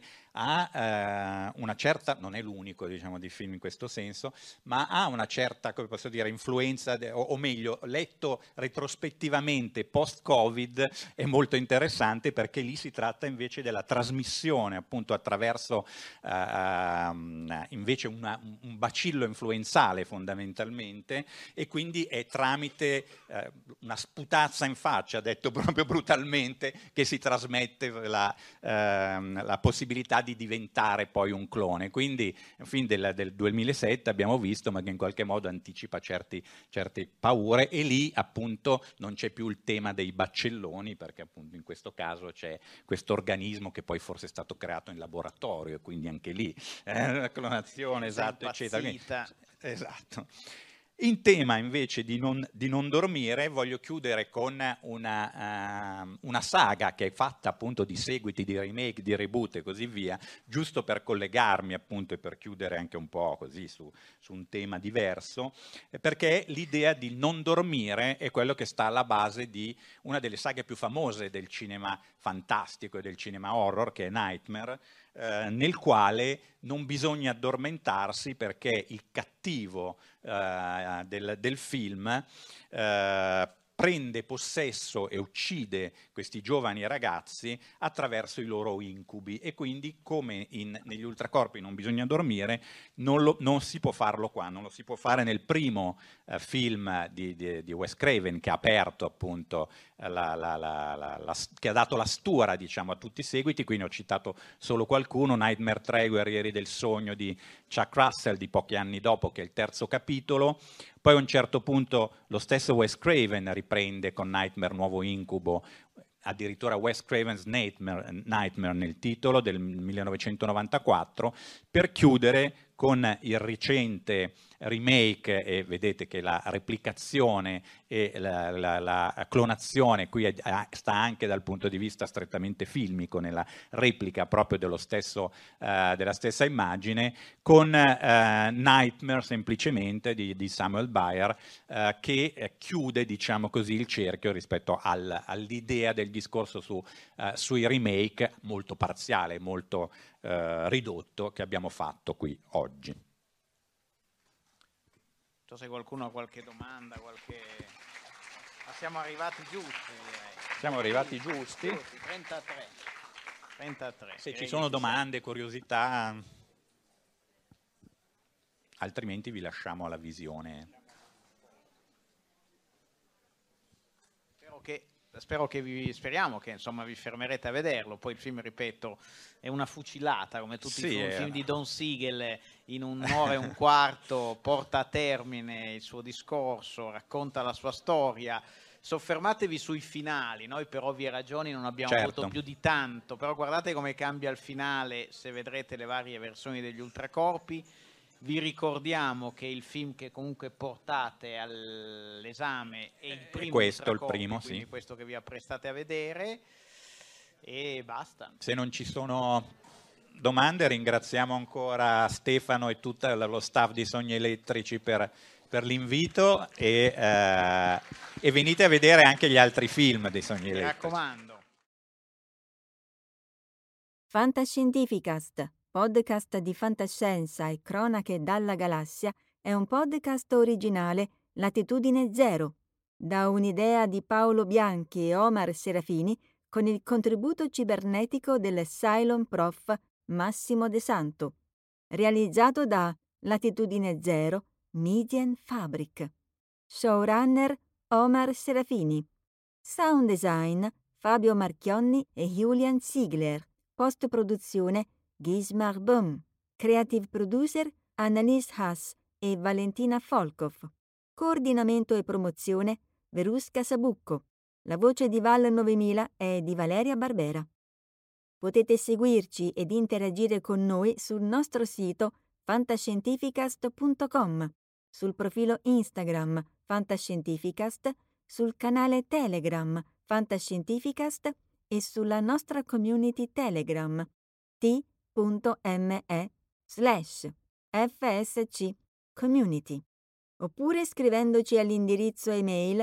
ha una certa, non è l'unico, diciamo, di film in questo senso, ma ha una certa, come posso dire, influenza, o meglio, letto retrospettivamente post-Covid, è molto interessante, perché lì si tratta invece della trasmissione, appunto, attraverso invece un bacillo influenzale, fondamentalmente, e quindi è tramite una sputazza in faccia, detto proprio brutalmente, che si trasmette la possibilità di diventare poi un clone. Quindi un film del 2007 abbiamo visto, ma che in qualche modo anticipa certe paure, e lì appunto non c'è più il tema dei baccelloni, perché appunto in questo caso c'è questo organismo che poi forse è stato creato in laboratorio, e quindi anche lì la clonazione, esatto, eccetera. Esatto. In tema invece di non dormire, voglio chiudere con una saga che è fatta appunto di seguiti, di remake, di reboot e così via, giusto per collegarmi appunto e per chiudere anche un po' così su un tema diverso, perché l'idea di non dormire è quello che sta alla base di una delle saghe più famose del cinema fantastico e del cinema horror, che è Nightmare, nel quale non bisogna addormentarsi, perché il cattivo del film prende possesso e uccide questi giovani ragazzi attraverso i loro incubi, e quindi, come negli ultracorpi non bisogna dormire, non si può farlo qua, non lo si può fare nel primo film di Wes Craven, che ha aperto appunto che ha dato la stura, diciamo, a tutti i seguiti. Qui ne ho citato solo qualcuno: Nightmare 3, Guerrieri del Sogno di Chuck Russell, di pochi anni dopo, che è il terzo capitolo. Poi a un certo punto lo stesso Wes Craven riprende con Nightmare Nuovo Incubo, addirittura Wes Craven's Nightmare nel titolo, del 1994, per chiudere con il recente remake, e vedete che la replicazione e la clonazione qui sta anche dal punto di vista strettamente filmico, nella replica proprio della stessa immagine, con Nightmare semplicemente di Samuel Bayer, che chiude, diciamo così, il cerchio rispetto all'idea del discorso sui remake molto parziale, molto ridotto, che abbiamo fatto qui oggi. Non so se qualcuno ha qualche domanda, ma siamo arrivati giusti, direi. Siamo arrivati giusti. 33. Se ci sono domande, curiosità, altrimenti vi lasciamo alla visione. Speriamo che insomma vi fermerete a vederlo. Poi il film, ripeto, è una fucilata, come tutti i film di Don Siegel. In un'ora e un quarto porta a termine il suo discorso, racconta la sua storia. Soffermatevi sui finali, noi per ovvie ragioni non abbiamo avuto più di tanto, però guardate come cambia il finale se vedrete le varie versioni degli ultracorpi. Vi ricordiamo che il film che comunque portate all'esame è il primo, questo, il primo, quindi sì. Questo che vi apprestate a vedere, e basta. Se non ci sono domande, ringraziamo ancora Stefano e tutto lo staff di Sogni Elettrici per l'invito, e venite a vedere anche gli altri film dei Sogni Elettrici. Mi raccomando. Fantascientificast, podcast di fantascienza e cronache dalla galassia, è un podcast originale Latitudine Zero. da un'idea di Paolo Bianchi e Omar Serafini con il contributo cibernetico del Cylon Prof Massimo De Santo, realizzato da Latitudine Zero Median Fabric. Showrunner Omar Serafini. Sound design Fabio Marchionni e Julian Ziegler. Post-produzione Gismar Böhm. Creative producer Annalise Haas e Valentina Folkov. Coordinamento e promozione Verusca Sabucco. La voce di Val 9000 è di Valeria Barbera. Potete seguirci ed interagire con noi sul nostro sito fantascientificast.com, sul profilo Instagram Fantascientificast, sul canale Telegram Fantascientificast e sulla nostra community Telegram t.me/FSC Community, oppure scrivendoci all'indirizzo email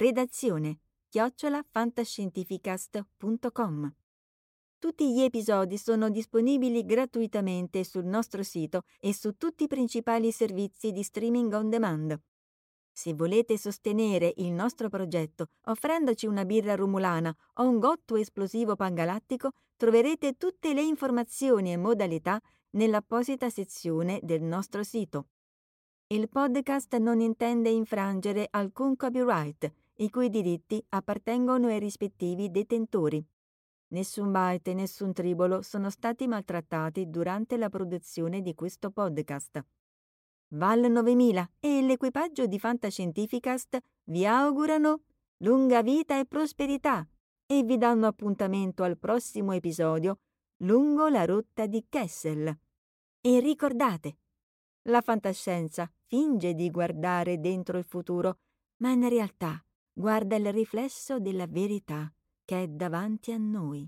redazione@fantascientificast.com. Tutti gli episodi sono disponibili gratuitamente sul nostro sito e su tutti i principali servizi di streaming on demand. Se volete sostenere il nostro progetto offrendoci una birra rumulana o un gotto esplosivo pangalattico, troverete tutte le informazioni e modalità nell'apposita sezione del nostro sito. Il podcast non intende infrangere alcun copyright, i cui diritti appartengono ai rispettivi detentori. Nessun byte e nessun tribolo sono stati maltrattati durante la produzione di questo podcast. Val 9000 e l'equipaggio di Fantascientificast vi augurano lunga vita e prosperità e vi danno appuntamento al prossimo episodio lungo la rotta di Kessel. E ricordate, la fantascienza finge di guardare dentro il futuro, ma in realtà guarda il riflesso della verità che è davanti a noi.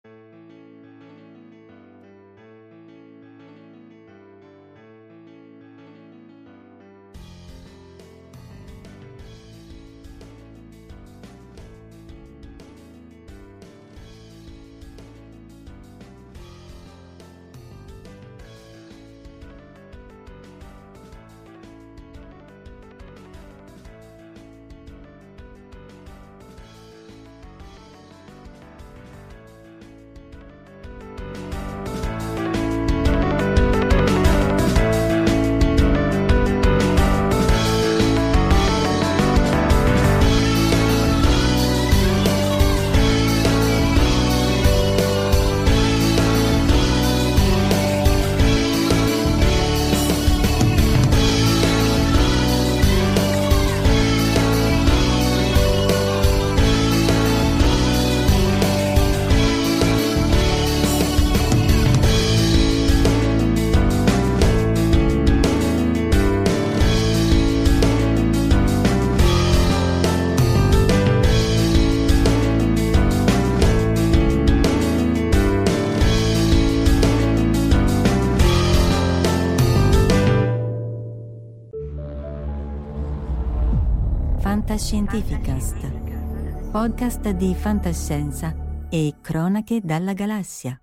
Fantascientificast, podcast di fantascienza e cronache dalla galassia.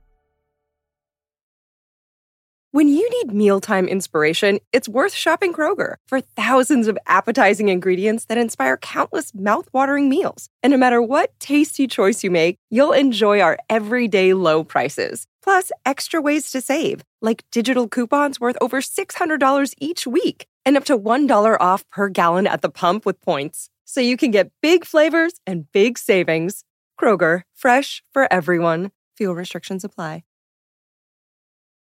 When you need mealtime inspiration, it's worth shopping Kroger for thousands of appetizing ingredients that inspire countless mouth-watering meals. And no matter what tasty choice you make, you'll enjoy our everyday low prices. Plus, extra ways to save, like digital coupons worth over $600 each week and up to $1 off per gallon at the pump with points. So you can get big flavors and big savings. Kroger, fresh for everyone. Fuel restrictions apply.